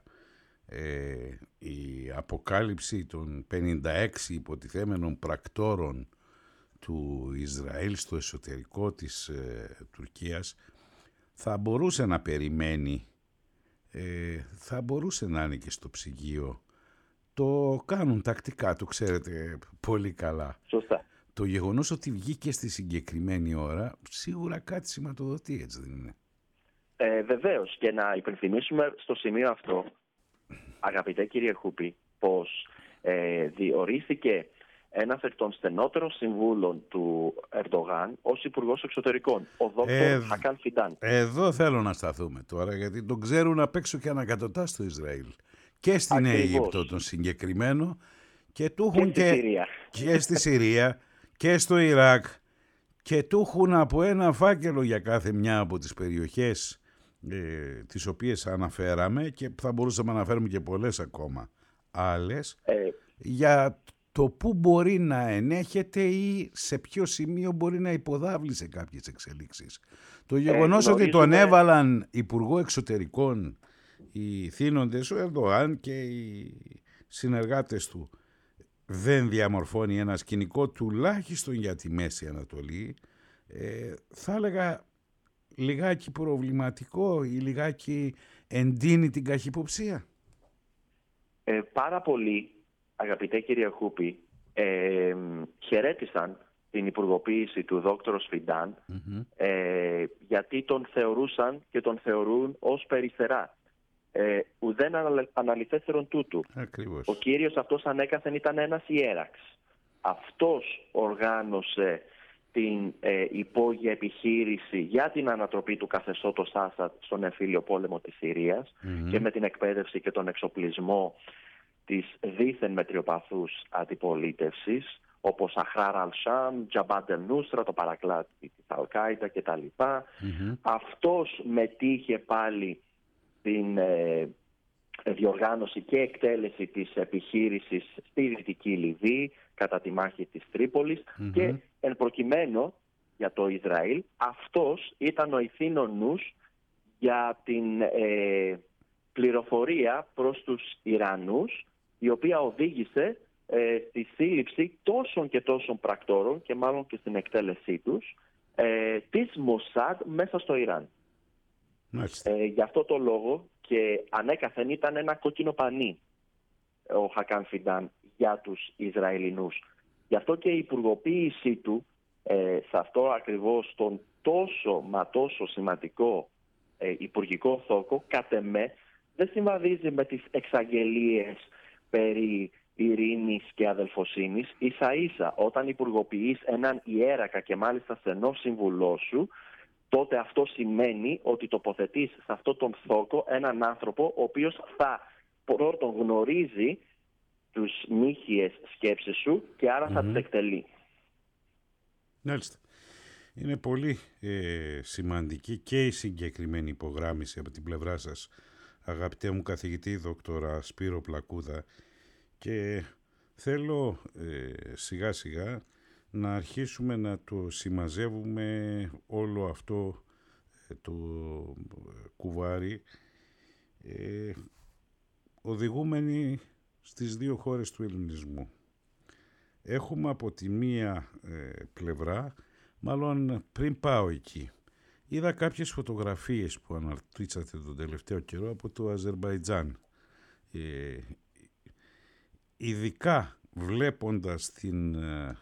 η αποκάλυψη των 56 υποτιθέμενων πρακτόρων του Ισραήλ στο εσωτερικό της Τουρκίας θα μπορούσε να περιμένει, θα μπορούσε να είναι και στο ψυγείο. Το κάνουν τακτικά, το ξέρετε πολύ καλά. Σωστά. Το γεγονός ότι βγήκε στη συγκεκριμένη ώρα σίγουρα κάτι σηματοδοτεί, έτσι δεν είναι? Βεβαίως, και να υπενθυμίσουμε στο σημείο αυτό αγαπητέ κύριε Χούπη, πως διορίστηκε ένας εκ των στενότερων συμβούλων του Ερντογάν ως Υπουργός Εξωτερικών, ο Δόκτωρ Χακάν Φιντάν. Εδώ θέλω να σταθούμε τώρα, γιατί τον ξέρουν απ' έξω και ανακατοτά στο Ισραήλ. Και στην Αίγυπτο τον συγκεκριμένο, και του έχουν και στη Συρία και στο Ιράκ, και του έχουν από ένα φάκελο για κάθε μια από τις περιοχές τις οποίες αναφέραμε, και θα μπορούσαμε να αναφέρουμε και πολλές ακόμα άλλες, για το πού μπορεί να ενέχεται ή σε ποιο σημείο μπορεί να υποδάβλει σε κάποιες εξελίξεις. Το γεγονός ότι τον έβαλαν Υπουργό Εξωτερικών οι θύνοντες, ο Ερντογάν και οι συνεργάτες του, δεν διαμορφώνει ένα σκηνικό τουλάχιστον για τη Μέση Ανατολή, θα έλεγα λιγάκι προβληματικό ή λιγάκι εντείνει την καχυποψία. Πάρα πολύ, αγαπητέ κύριε Χούπη, χαιρέτησαν την υπουργοποίηση του δόκτωρος Φιντάν, γιατί τον θεωρούσαν και τον θεωρούν ως περιστερά. Ουδέν αναλυθέστερον τούτου. Ακριβώς. Ο κύριος αυτός ανέκαθεν ήταν ένας ιέραξ. Αυτός οργάνωσε την υπόγεια επιχείρηση για την ανατροπή του καθεστώτος Άσαντ στον εμφύλιο πόλεμο της Συρίας, και με την εκπαίδευση και τον εξοπλισμό της δίθεν μετριοπαθούς αντιπολίτευσης, όπως Αχράρ Αλ-Σάμ, Τζαμπάντ Ελ-Νούσρα, το παρακλάτη της Αλ-Κάιντα κτλ. Αυτός μετήχε πάλι την διοργάνωση και εκτέλεση της επιχείρησης στη Δυτική Λιβύη κατά τη μάχη της Τρίπολης, και εν προκειμένου για το Ισραήλ, αυτός ήταν ο ηθήνων νους για την πληροφορία προς τους Ιρανούς, η οποία οδήγησε στη σύλληψη τόσων και τόσων πρακτόρων, και μάλλον και στην εκτέλεσή τους, της Μοσάντ μέσα στο Ιράν. Γι' αυτό το λόγο και ανέκαθεν ήταν ένα κόκκινο πανί ο Χακάν Φιντάν για τους Ισραηλινούς. Γι' αυτό και η υπουργοποίησή του σε αυτό ακριβώς τον τόσο σημαντικό υπουργικό θόκο, κατ' εμέ, δεν συμβαδίζει με τις εξαγγελίες περί ειρήνης και αδελφοσύνης. Ίσα-ίσα όταν υπουργοποιείς έναν ιέρακα και μάλιστα στενό σύμβουλό σου, τότε αυτό σημαίνει ότι τοποθετείς σε αυτόν τον θόκο έναν άνθρωπο ο οποίος θα πρώτον γνωρίζει τους νύχιες σκέψεις σου και άρα θα τις εκτελεί. Μάλιστα. Είναι πολύ σημαντική και η συγκεκριμένη υπογράμμιση από την πλευρά σας, αγαπητέ μου καθηγητή δόκτορα Σπύρο Πλακούδα, και θέλω σιγά σιγά να αρχίσουμε να το συμμαζεύουμε όλο αυτό το κουβάρι, οδηγούμενοι στις δύο χώρες του ελληνισμού. Έχουμε από τη μία πλευρά, μάλλον πριν πάω εκεί, είδα κάποιες φωτογραφίες που αναρτήσατε τον τελευταίο καιρό από το Αζερμπαϊτζάν. Ειδικά βλέποντας την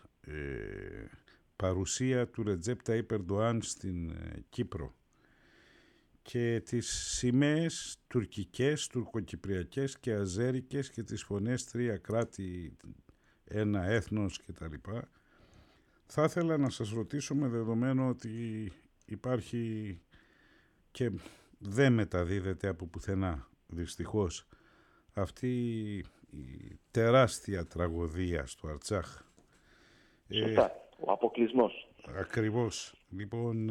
παρουσία του Ρετζέπ Ταΐπ Ερντοάν στην Κύπρο και τις σημαίες τουρκικές, τουρκοκυπριακές και αζέρικες και τις φωνές τρία κράτη, ένα έθνος κτλ. Θα ήθελα να σας ρωτήσω, με δεδομένο ότι υπάρχει και δεν μεταδίδεται από πουθενά δυστυχώς αυτή η τεράστια τραγωδία στο Αρτσάχ. Σωστά, ο αποκλεισμός. Ακριβώς. Λοιπόν,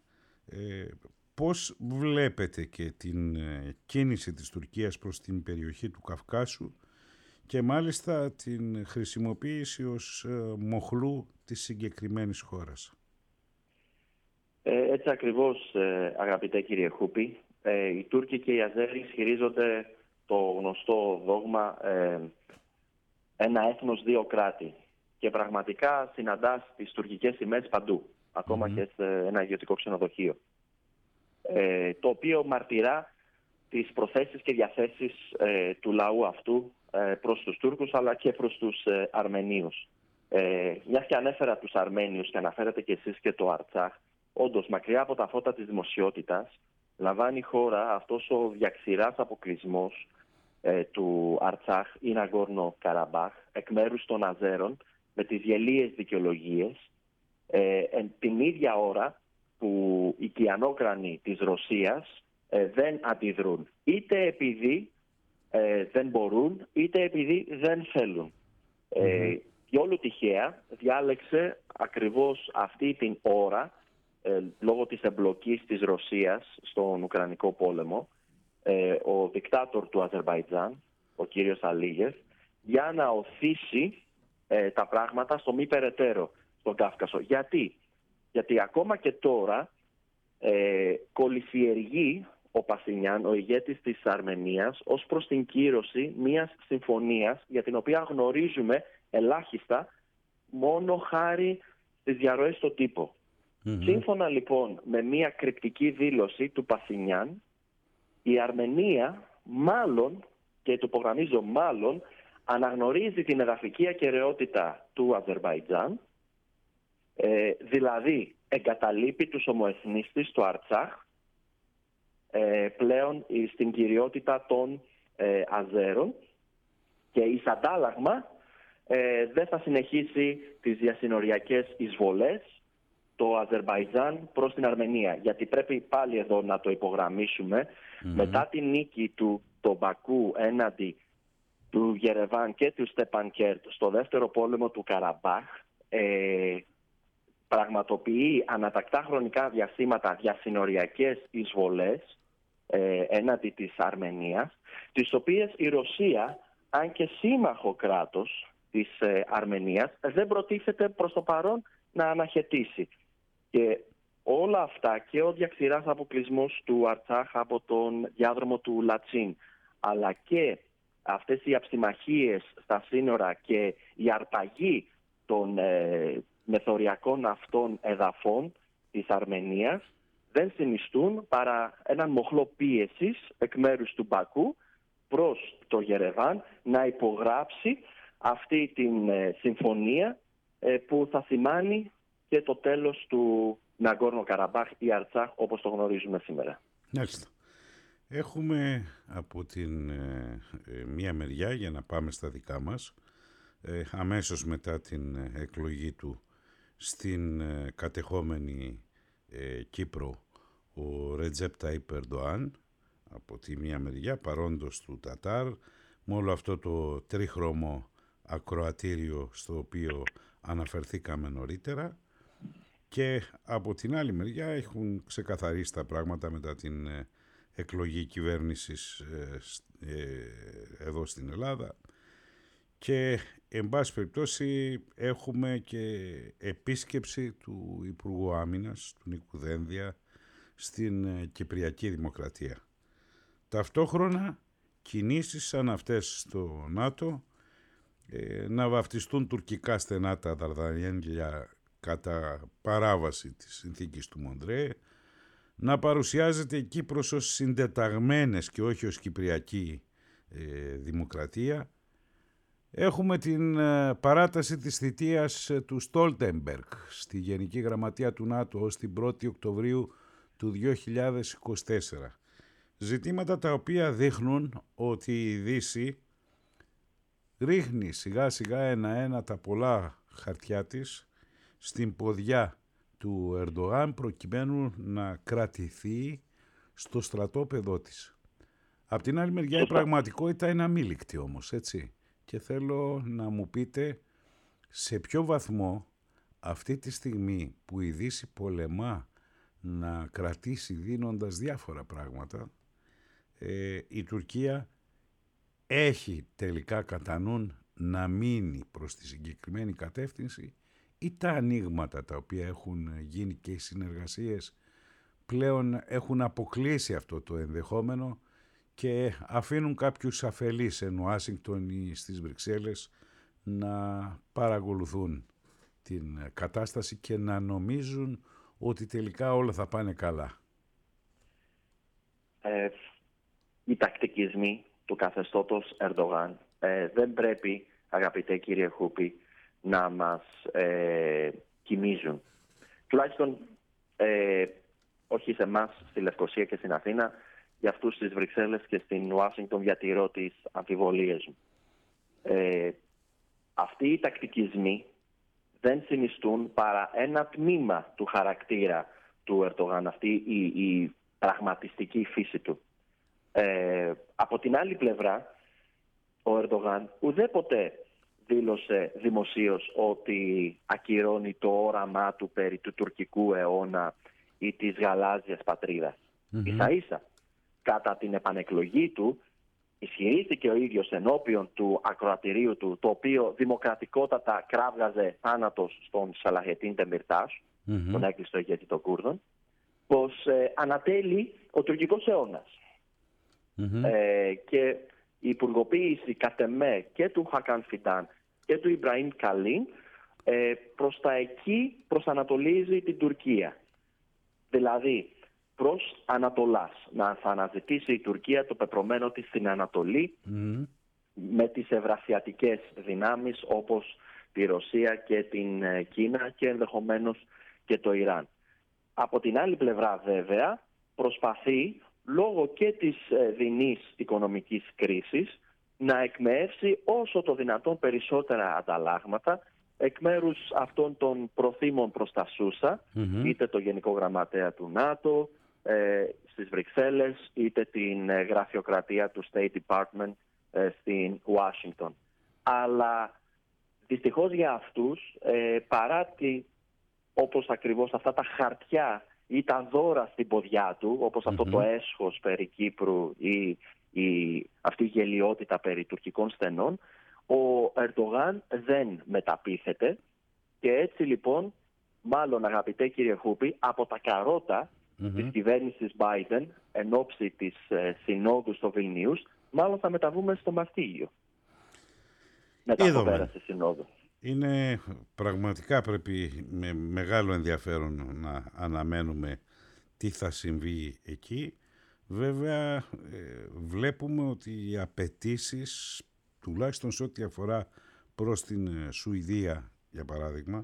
πώς βλέπετε και την κίνηση της Τουρκίας προς την περιοχή του Καυκάσου και μάλιστα την χρησιμοποίηση ως μοχλού της συγκεκριμένης χώρας? Έτσι ακριβώς, αγαπητέ κύριε Χούπη. Οι Τούρκοι και οι Αζέροι ισχυρίζονται το γνωστό δόγμα ένα έθνος, δύο κράτη. Και πραγματικά συναντάς τις τουρκικές σημαίες παντού, ακόμα και σε ένα ιδιωτικό ξενοδοχείο. Το οποίο μαρτυρά τις προθέσεις και διαθέσεις του λαού αυτού προς τους Τούρκους αλλά και προς τους Αρμενίους. Μιας και ανέφερα τους Αρμένιους και αναφέρατε και εσείς και το Αρτσάχ, όντως μακριά από τα φώτα της δημοσιότητας λαμβάνει η χώρα αυτός ο διαξηράς αποκλεισμός του Αρτσάχ ή Ναγκόρνο Καραμπάχ εκ μέρους των Αζέρων με τις γελίες δικαιολογίες την ίδια ώρα που οι κιανόκρανοι της Ρωσίας δεν αντιδρούν, είτε επειδή δεν μπορούν είτε επειδή δεν θέλουν. Και όλο τυχαία διάλεξε ακριβώς αυτή την ώρα λόγω της εμπλοκής της Ρωσίας στον Ουκρανικό πόλεμο ο δικτάτορ του Αζερβαϊτζάν, ο κύριος Αλίγεφ, για να οθήσει τα πράγματα στο μη περαιτέρω στον Κάφκασο. Γιατί ακόμα και τώρα κολυσιεργεί ο Πασινιάν, ο ηγέτης της Αρμενίας, ως προς την κύρωση μιας συμφωνίας για την οποία γνωρίζουμε ελάχιστα μόνο χάρη στις διαρροές στο τύπο. Σύμφωνα λοιπόν με μια κρυπτική δήλωση του Πασινιάν, η Αρμενία μάλλον, και το υπογραμμίζω μάλλον, αναγνωρίζει την εδαφική ακεραιότητα του Αζερβαϊτζάν, δηλαδή εγκαταλείπει τους ομοεθνείς της στο Αρτσάχ πλέον στην κυριότητα των Αζέρων και εις αντάλλαγμα δεν θα συνεχίσει τις διασυνοριακές εισβολές το Αζερβαϊτζάν προς την Αρμενία. Γιατί πρέπει πάλι εδώ να το υπογραμμίσουμε, μετά την νίκη του Μπακού έναντι του Γερεβάν και του Στεπανκέρτ στο δεύτερο πόλεμο του Καραμπάχ, πραγματοποιεί ανατακτά χρονικά διαστήματα διασυνοριακές εισβολές έναντι της Αρμενίας, τις οποίες η Ρωσία, αν και σύμμαχο κράτος της Αρμενίας, δεν προτίθεται προς το παρόν να αναχαιτήσει. Και όλα αυτά, και ο διαξηράς αποκλεισμός του Αρτσάχ από τον διάδρομο του Λατσίν, αλλά και αυτές οι αψημαχίες στα σύνορα και η αρπαγή των μεθοριακών αυτών εδαφών της Αρμενίας, δεν συνιστούν παρά έναν μοχλό πίεσης εκ μέρους του Μπακού προς το Γερεβάν να υπογράψει αυτή την συμφωνία που θα σημάνει και το τέλος του Ναγκόρνο Καραμπάχ ή Αρτσάχ όπως το γνωρίζουμε σήμερα. Μάλιστα. Έχουμε από την μία μεριά, για να πάμε στα δικά μας, αμέσως μετά την εκλογή του στην κατεχόμενη Κύπρο, ο Ρετζέπ Ταϊπ Ερντοάν, από τη μία μεριά, παρόντος του Τατάρ, με όλο αυτό το τρίχρωμο ακροατήριο στο οποίο αναφερθήκαμε νωρίτερα, και από την άλλη μεριά έχουν ξεκαθαρίσει τα πράγματα μετά την εκλογή κυβέρνησης εδώ στην Ελλάδα, και εν πάση περιπτώσει έχουμε και επίσκεψη του Υπουργού Άμυνας, του Νίκου Δένδια, στην Κυπριακή Δημοκρατία. Ταυτόχρονα κινήσεις σαν αυτές στο ΝΑΤΟ, να βαφτιστούν τουρκικά στενά τα Δαρδανέλια κατά παράβαση της συνθήκης του Μοντρέ, να παρουσιάζεται η Κύπρος ως συντεταγμένες και όχι ως Κυπριακή Δημοκρατία. Έχουμε την παράταση της θητείας του Στόλτεμπεργκ στη Γενική Γραμματεία του ΝΑΤΟ ως την 1η Οκτωβρίου του 2024. Ζητήματα τα οποία δείχνουν ότι η Δύση ρίχνει σιγά σιγά ένα-ένα τα πολλά χαρτιά της στην ποδιά του Ερντογάν προκειμένου να κρατηθεί στο στρατόπεδό της. Απ' την άλλη μεριά η πραγματικότητα είναι αμήλικτη όμως, έτσι. Και θέλω να μου πείτε σε ποιο βαθμό αυτή τη στιγμή που η Δύση πολεμά να κρατήσει δίνοντας διάφορα πράγματα, η Τουρκία έχει τελικά κατά νου να μείνει προς τη συγκεκριμένη κατεύθυνση, ή τα ανοίγματα τα οποία έχουν γίνει και οι συνεργασίες πλέον έχουν αποκλείσει αυτό το ενδεχόμενο και αφήνουν κάποιους αφελείς εν Ουάσιγκτον ή στις Βρυξέλλες να παρακολουθούν την κατάσταση και να νομίζουν ότι τελικά όλα θα πάνε καλά. Οι τακτικισμοί του καθεστώτος Ερντογάν δεν πρέπει, αγαπητέ κύριε Χούπη, να μας κοιμίζουν. Τουλάχιστον όχι σε εμάς στη Λευκοσία και στην Αθήνα, για αυτούς στις Βρυξέλλες και στην Ουάσιγκτον διατηρώ τις αμφιβολίες μου. Αυτοί οι τακτικισμοί δεν συνιστούν παρά ένα τμήμα του χαρακτήρα του Ερντογάν, αυτή η πραγματιστική φύση του. Από την άλλη πλευρά, ο Ερντογάν ουδέποτε δήλωσε δημοσίως ότι ακυρώνει το όραμά του περί του τουρκικού αιώνα ή της γαλάζιας πατρίδας. Ίσα-ίσα, κατά την επανεκλογή του, ισχυρίστηκε ο ίδιος ενώπιον του ακροατηρίου του, το οποίο δημοκρατικότατα κράβγαζε θάνατος στον Σαλαχετίν Ντεμιρτάζ, τον έκλειστο ηγέτη των Κούρδων, πως ανατέλει ο τουρκικός αιώνας. Και η υπουργοποίηση κατ' εμέ και του Χακάν Φιντάν και του Ιμπραήμ Καλίν προς τα εκεί προσανατολίζει την Τουρκία. Δηλαδή προς Ανατολάς, να θα αναζητήσει η Τουρκία το πεπρωμένο της στην Ανατολή με τις ευρασιατικές δυνάμεις όπως τη Ρωσία και την Κίνα και ενδεχομένως και το Ιράν. Από την άλλη πλευρά βέβαια προσπαθεί λόγω και της δεινής οικονομικής κρίσης να εκμεεύσει όσο το δυνατόν περισσότερα ανταλλάγματα εκ μέρους αυτών των προθήμων προς τα Σούσα, είτε το Γενικό Γραμματέα του ΝΑΤΟ στις Βρυξέλλες, είτε την γραφειοκρατία του State Department στην Ουάσιγκτον. Αλλά δυστυχώς για αυτούς, παρά όπως ακριβώς αυτά τα χαρτιά ή τα δώρα στην ποδιά του, όπως αυτό το έσχος περί Κύπρου ή αυτή η γελιότητα περί τουρκικών στενών, ο Ερντογάν δεν μεταπείθεται και έτσι λοιπόν, μάλλον αγαπητέ κύριε Χούπη, από τα καρότα της κυβέρνησης Biden εν ώψη της συνόδου στο Βιλνίους, μάλλον θα μεταβούμε στο μαστίγιο μετά από πέραση συνόδου. Είναι πραγματικά, πρέπει με μεγάλο ενδιαφέρον να αναμένουμε τι θα συμβεί εκεί. Βέβαια βλέπουμε ότι οι απαιτήσεις, τουλάχιστον σε ό,τι αφορά προς την Σουηδία για παράδειγμα,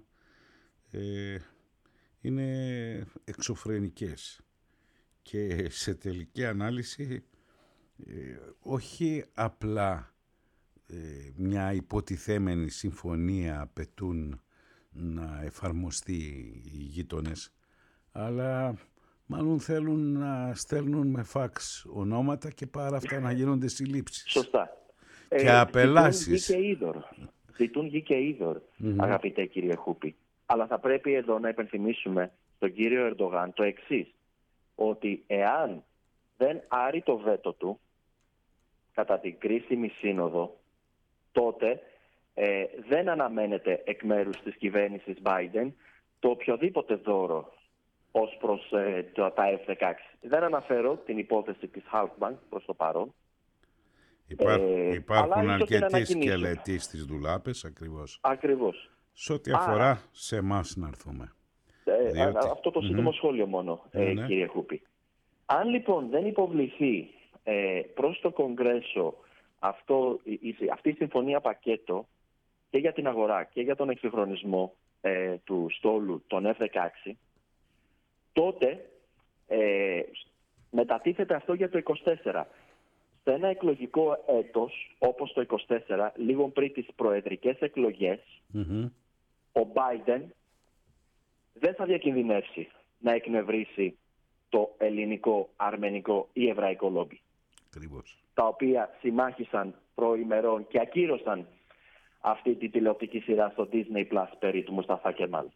είναι εξωφρενικές και σε τελική ανάλυση όχι απλά μια υποτιθέμενη συμφωνία απαιτούν να εφαρμοστεί οι γείτονες, αλλά μάλλον θέλουν να στέλνουν με φαξ ονόματα και πάρα αυτά να γίνονται συλλήψεις. Σωστά. Και απελάσεις. Ζητούν γη και είδωρ, αγαπητέ κύριε Χούπη. Αλλά θα πρέπει εδώ να υπενθυμίσουμε στον κύριο Ερντογάν το εξής, ότι εάν δεν άρει το βέτο του κατά την κρίσιμη σύνοδο, τότε δεν αναμένεται εκ μέρους της κυβέρνησης Biden το οποιοδήποτε δώρο ως προς τα F-16. Δεν αναφέρω την υπόθεση της Halkbank προς το παρόν. Υπάρχουν αρκετοί σκελετοί στις ντουλάπες, ακριβώς. Σε ό,τι αφορά σε εμάς να έρθουμε. Αυτό το σύντομο σχόλιο μόνο, κύριε Χούπη. Αν λοιπόν δεν υποβληθεί προς το Κογκρέσο αυτή η συμφωνία πακέτο και για την αγορά και για τον εξυγχρονισμό του στόλου των F-16, τότε μετατίθεται αυτό για το 24. Σε ένα εκλογικό έτος όπως το 24, λίγο πριν τις προεδρικές εκλογές, ο Biden δεν θα διακινδυνεύσει να εκνευρίσει το ελληνικό, αρμενικό ή εβραϊκό λόμπι. Ακριβώς. Τα οποία συμμάχησαν προημερών και ακύρωσαν αυτή τη τηλεοπτική σειρά στο Disney Plus περί του Μουσταφά Κεμάλ.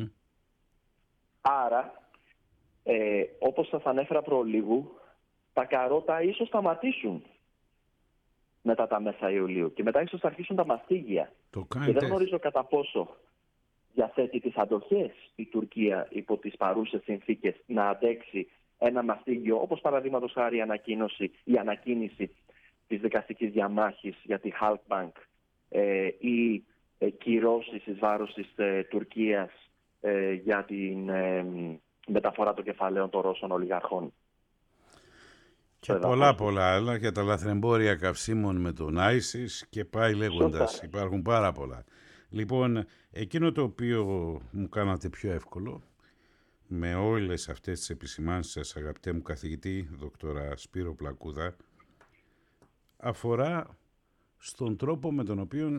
Άρα, όπως σας ανέφερα προλίγου, τα καρότα ίσως σταματήσουν μετά τα μέσα Ιουλίου και μετά ίσως αρχίσουν τα μαστίγια. Και δεν γνωρίζω κατά πόσο διαθέτει τις αντοχές η Τουρκία υπό τις παρούσες συνθήκες να αντέξει ένα μαστίγιο, όπως παραδείγματος χάρη η ανακοίνηση της δικαστικής διαμάχης για τη Halkbank ή κυρώσεις εις βάρος της Τουρκίας για την μεταφορά των κεφαλαίων των Ρώσων ολιγαρχών. Και πολλά άλλα για τα λαθρεμπόρια καυσίμων με τον ISIS και πάει λέγοντας. Υπάρχουν πάρα πολλά. Λοιπόν, εκείνο το οποίο μου κάνατε πιο εύκολο, με όλες αυτές τις επισημάνσεις σας, αγαπητέ μου καθηγητή, δόκτωρα Σπύρο Πλακούδα, αφορά στον τρόπο με τον οποίο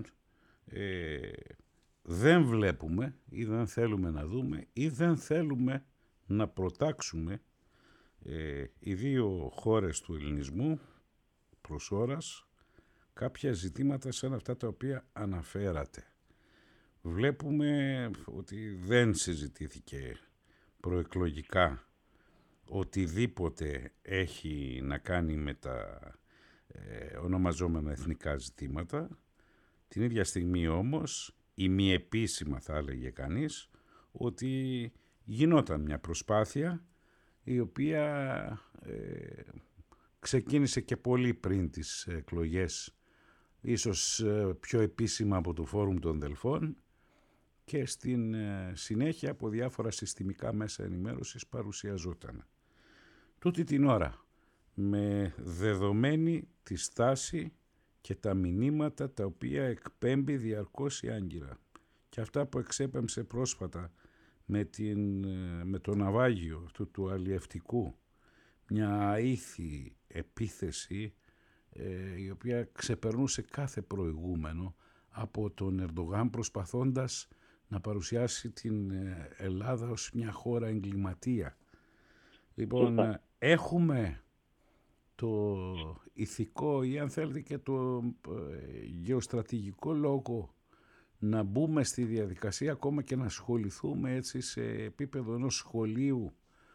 δεν βλέπουμε ή δεν θέλουμε να δούμε ή δεν θέλουμε να προτάξουμε οι δύο χώρες του ελληνισμού προς ώρας κάποια ζητήματα σαν αυτά τα οποία αναφέρατε. Βλέπουμε ότι δεν συζητήθηκε προεκλογικά οτιδήποτε έχει να κάνει με τα ονομαζόμενα εθνικά ζητήματα. Την ίδια στιγμή όμως, ή μη επίσημα θα έλεγε κανείς, ότι γινόταν μια προσπάθεια η οποία ξεκίνησε και πολύ πριν τις εκλογές, ίσως πιο επίσημα από το Φόρουμ των Δελφών, και στην συνέχεια από διάφορα συστημικά μέσα ενημέρωσης παρουσιαζόταν. Τούτη την ώρα, με δεδομένη τη στάση και τα μηνύματα τα οποία εκπέμπει διαρκώς η Άγκυρα και αυτά που εξέπεμψε πρόσφατα με το ναυάγιο αυτού του αλλιευτικού, μια αήθη επίθεση η οποία ξεπερνούσε κάθε προηγούμενο από τον Ερντογάν, προσπαθώντας να παρουσιάσει την Ελλάδα ως μια χώρα εγκληματία. Λοιπόν, έχουμε το ηθικό ή αν θέλετε και το γεωστρατηγικό λόγο να μπούμε στη διαδικασία, ακόμα και να ασχοληθούμε έτσι σε επίπεδο ενός σχολείου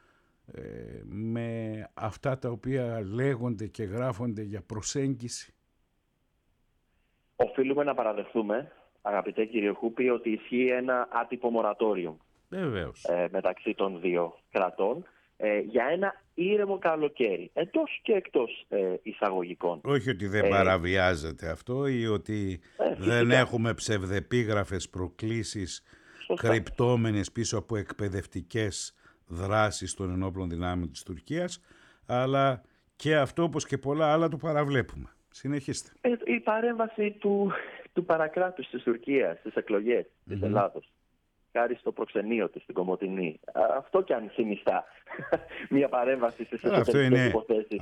με αυτά τα οποία λέγονται και γράφονται για προσέγγιση. Οφείλουμε να παραδεχθούμε, αγαπητέ κύριε Χούπη, ότι ισχύει ένα άτυπο μορατόριο μεταξύ των δύο κρατών για ένα ήρεμο καλοκαίρι, εντός και εκτός εισαγωγικών. Όχι ότι δεν παραβιάζεται αυτό ή ότι δεν έχουμε ψευδεπίγραφες προκλήσεις κρυπτόμενες πίσω από εκπαιδευτικές δράσεις των ενόπλων δυνάμεων της Τουρκίας, αλλά και αυτό, όπως και πολλά άλλα, το παραβλέπουμε. Συνεχίστε. Η παρέμβαση του παρακράτους της Τουρκίας στις εκλογές της Ελλάδος, χάρη στο προξενείο της, στην Κομοτηνή. Αυτό κι αν συνιστά μια παρέμβαση στις εσωτερικές υποθέσεις.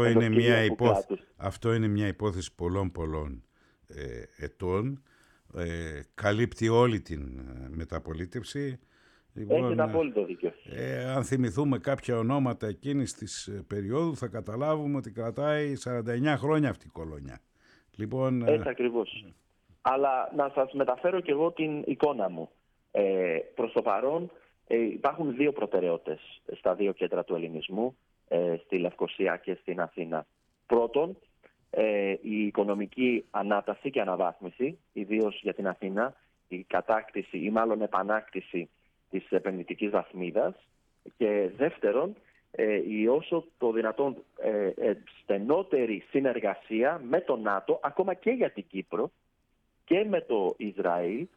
Αυτό είναι μια υπόθεση πολλών ετών. Καλύπτει όλη την μεταπολίτευση. Λοιπόν, έχετε απόλυτο δίκιο. Αν θυμηθούμε κάποια ονόματα εκείνης της περίοδου, θα καταλάβουμε ότι κρατάει 49 χρόνια αυτή η κολόνια. Λοιπόν, έτσι ακριβώς. Αλλά να σας μεταφέρω κι εγώ την εικόνα μου. Προς το παρόν υπάρχουν δύο προτεραιότητες στα δύο κέντρα του ελληνισμού, στη Λευκοσία και στην Αθήνα. Πρώτον, η οικονομική ανάταση και αναβάθμιση, ιδίως για την Αθήνα, η κατάκτηση ή μάλλον επανάκτηση της επενδυτικής βαθμίδας, και δεύτερον, η όσο το δυνατόν στενότερη συνεργασία με το ΝΑΤΟ, ακόμα και για την Κύπρο και με το Ισραήλ,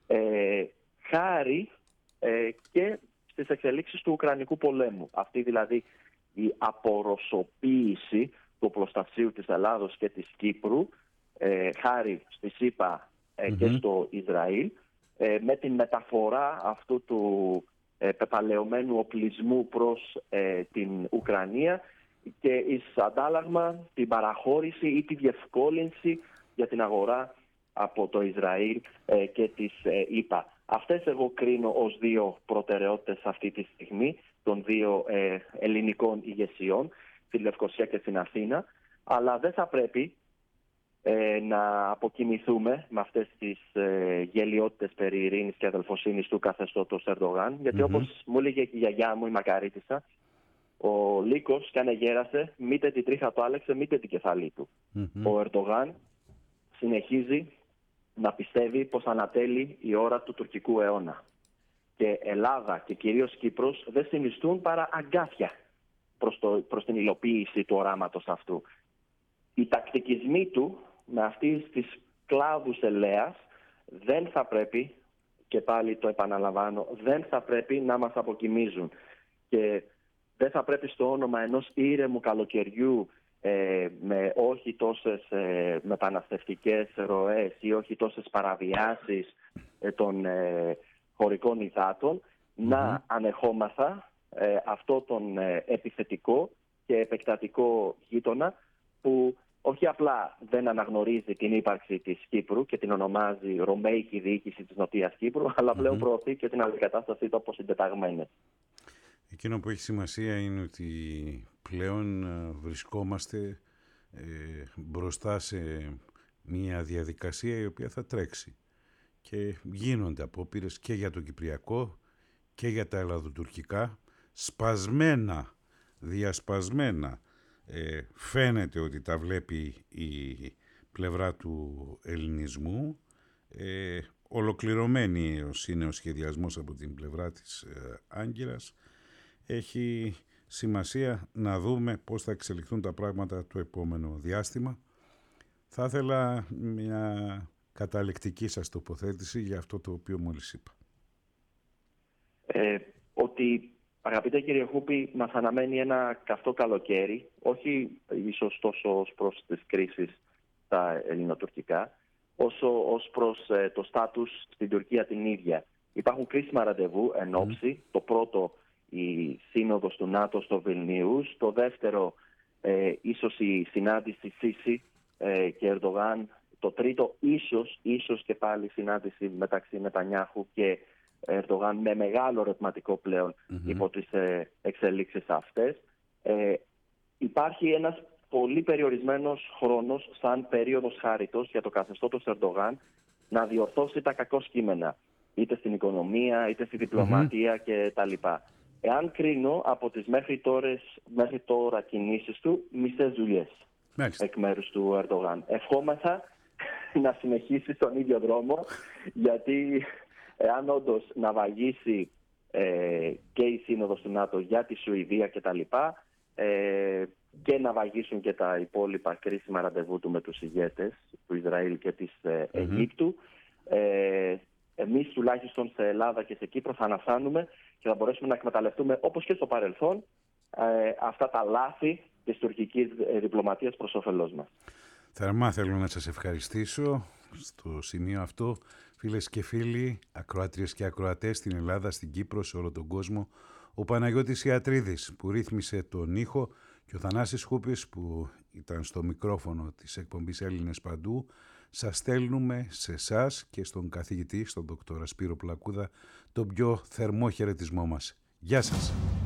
χάρη και στις εξελίξεις του Ουκρανικού πολέμου. Αυτή δηλαδή η απορροσοποίηση του οπλοστασίου της Ελλάδος και της Κύπρου, χάρη στη ΣΥΠΑ και στο Ισραήλ, με την μεταφορά αυτού του πεπαλαιωμένου οπλισμού προς την Ουκρανία και εις αντάλλαγμα την παραχώρηση ή τη διευκόλυνση για την αγορά από το Ισραήλ και τις ΗΠΑ. Αυτές εγώ κρίνω ως δύο προτεραιότητες αυτή τη στιγμή των δύο ελληνικών ηγεσιών, στη Λευκοσία και στην Αθήνα, αλλά δεν θα πρέπει να αποκοιμηθούμε με αυτές τις γελοιότητες περί ειρήνης και αδελφοσύνης του καθεστώτος Ερντογάν, γιατί όπως μου έλεγε και η γιαγιά μου, η Μακαρίτισσα, ο λύκος κι αν εγέρασε, μήτε την τρίχα του άλλαξε, μήτε την κεφαλή του. Ο Ερντογάν συνεχίζει να πιστεύει πως ανατέλει η ώρα του τουρκικού αιώνα. Και Ελλάδα και κυρίως Κύπρος δεν συνιστούν παρά αγκάθια προς την υλοποίηση του οράματος αυτού. Οι τακτικισμοί του με αυτής της κλάδους ελέας δεν θα πρέπει, και πάλι το επαναλαμβάνω, δεν θα πρέπει να μας αποκοιμίζουν. Και δεν θα πρέπει στο όνομα ενός ήρεμου καλοκαιριού με όχι τόσες μεταναστευτικές ροές ή όχι τόσες παραβιάσεις των χωρικών υδάτων να ανεχόμαθα αυτό τον επιθετικό και επεκτατικό γείτονα που όχι απλά δεν αναγνωρίζει την ύπαρξη της Κύπρου και την ονομάζει Ρωμαϊκή διοίκηση της Νοτίας Κύπρου, αλλά πλέον προωθεί και την αντικατάστασή του από συντεταγμένες. Εκείνο που έχει σημασία είναι ότι πλέον βρισκόμαστε μπροστά σε μια διαδικασία η οποία θα τρέξει και γίνονται απόπειρες και για το Κυπριακό και για τα ελλαδοτουρκικά, σπασμένα, διασπασμένα. Φαίνεται ότι τα βλέπει η πλευρά του ελληνισμού, ολοκληρωμένη είναι ο σχεδιασμός από την πλευρά της Άγκυρας. Έχει σημασία να δούμε πώς θα εξελιχθούν τα πράγματα το επόμενο διάστημα. Θα ήθελα μια καταληκτική σας τοποθέτηση για αυτό το οποίο μόλις είπα. Ότι, αγαπητέ κύριε Χούπη, μας αναμένει ένα καυτό καλοκαίρι, όχι ίσως τόσο ως προς τις κρίσεις τα ελληνοτουρκικά, όσο ως προς το στάτους στην Τουρκία την ίδια. Υπάρχουν κρίσιμα ραντεβού εν ώψη. Το πρώτο, η σύνοδος του ΝΑΤΟ στο Βιλνίους. Το δεύτερο, ίσως η συνάντηση Σίση και Ερντογάν. Το τρίτο, ίσως και πάλι συνάντηση μεταξύ Νετανιάχου και Ερντογάν, με μεγάλο ρευματικό πλέον υπό τις εξελίξεις αυτές. Υπάρχει ένας πολύ περιορισμένος χρόνος σαν περίοδος χάριτος για το καθεστώτος Ερντογάν να διορθώσει τα κακό κείμενα, είτε στην οικονομία είτε στη διπλωματία κτλ. Εάν κρίνω από τις μέχρι τώρα κινήσεις του, μισές δουλειές εκ μέρους του Ερντογάν. Ευχόμεθα να συνεχίσει στον ίδιο δρόμο, γιατί εάν όντως να βαγίσει και η Σύνοδος του ΝΑΤΟ για τη Σουηδία κτλ. Και να βαγίσουν και τα υπόλοιπα κρίσιμα ραντεβού του με τους ηγέτες του Ισραήλ και της Αιγύπτου, εμείς τουλάχιστον σε Ελλάδα και σε Κύπρο θα αναφθάνουμε και θα μπορέσουμε να εκμεταλλευτούμε, όπως και στο παρελθόν, αυτά τα λάθη της τουρκικής διπλωματίας προς όφελός μας. Θερμά θέλω να σας ευχαριστήσω στο σημείο αυτό, φίλες και φίλοι, ακροάτριες και ακροατές στην Ελλάδα, στην Κύπρο, σε όλο τον κόσμο. Ο Παναγιώτης Ιατρίδης που ρύθμισε τον ήχο και ο Θανάσης Χούπης που ήταν στο μικρόφωνο της εκπομπής Έλληνες Παντού. Σας στέλνουμε σε εσάς και στον καθηγητή, στον Δ. Σπύρο Πλακούδα, τον πιο θερμό χαιρετισμό μας. Γεια σας.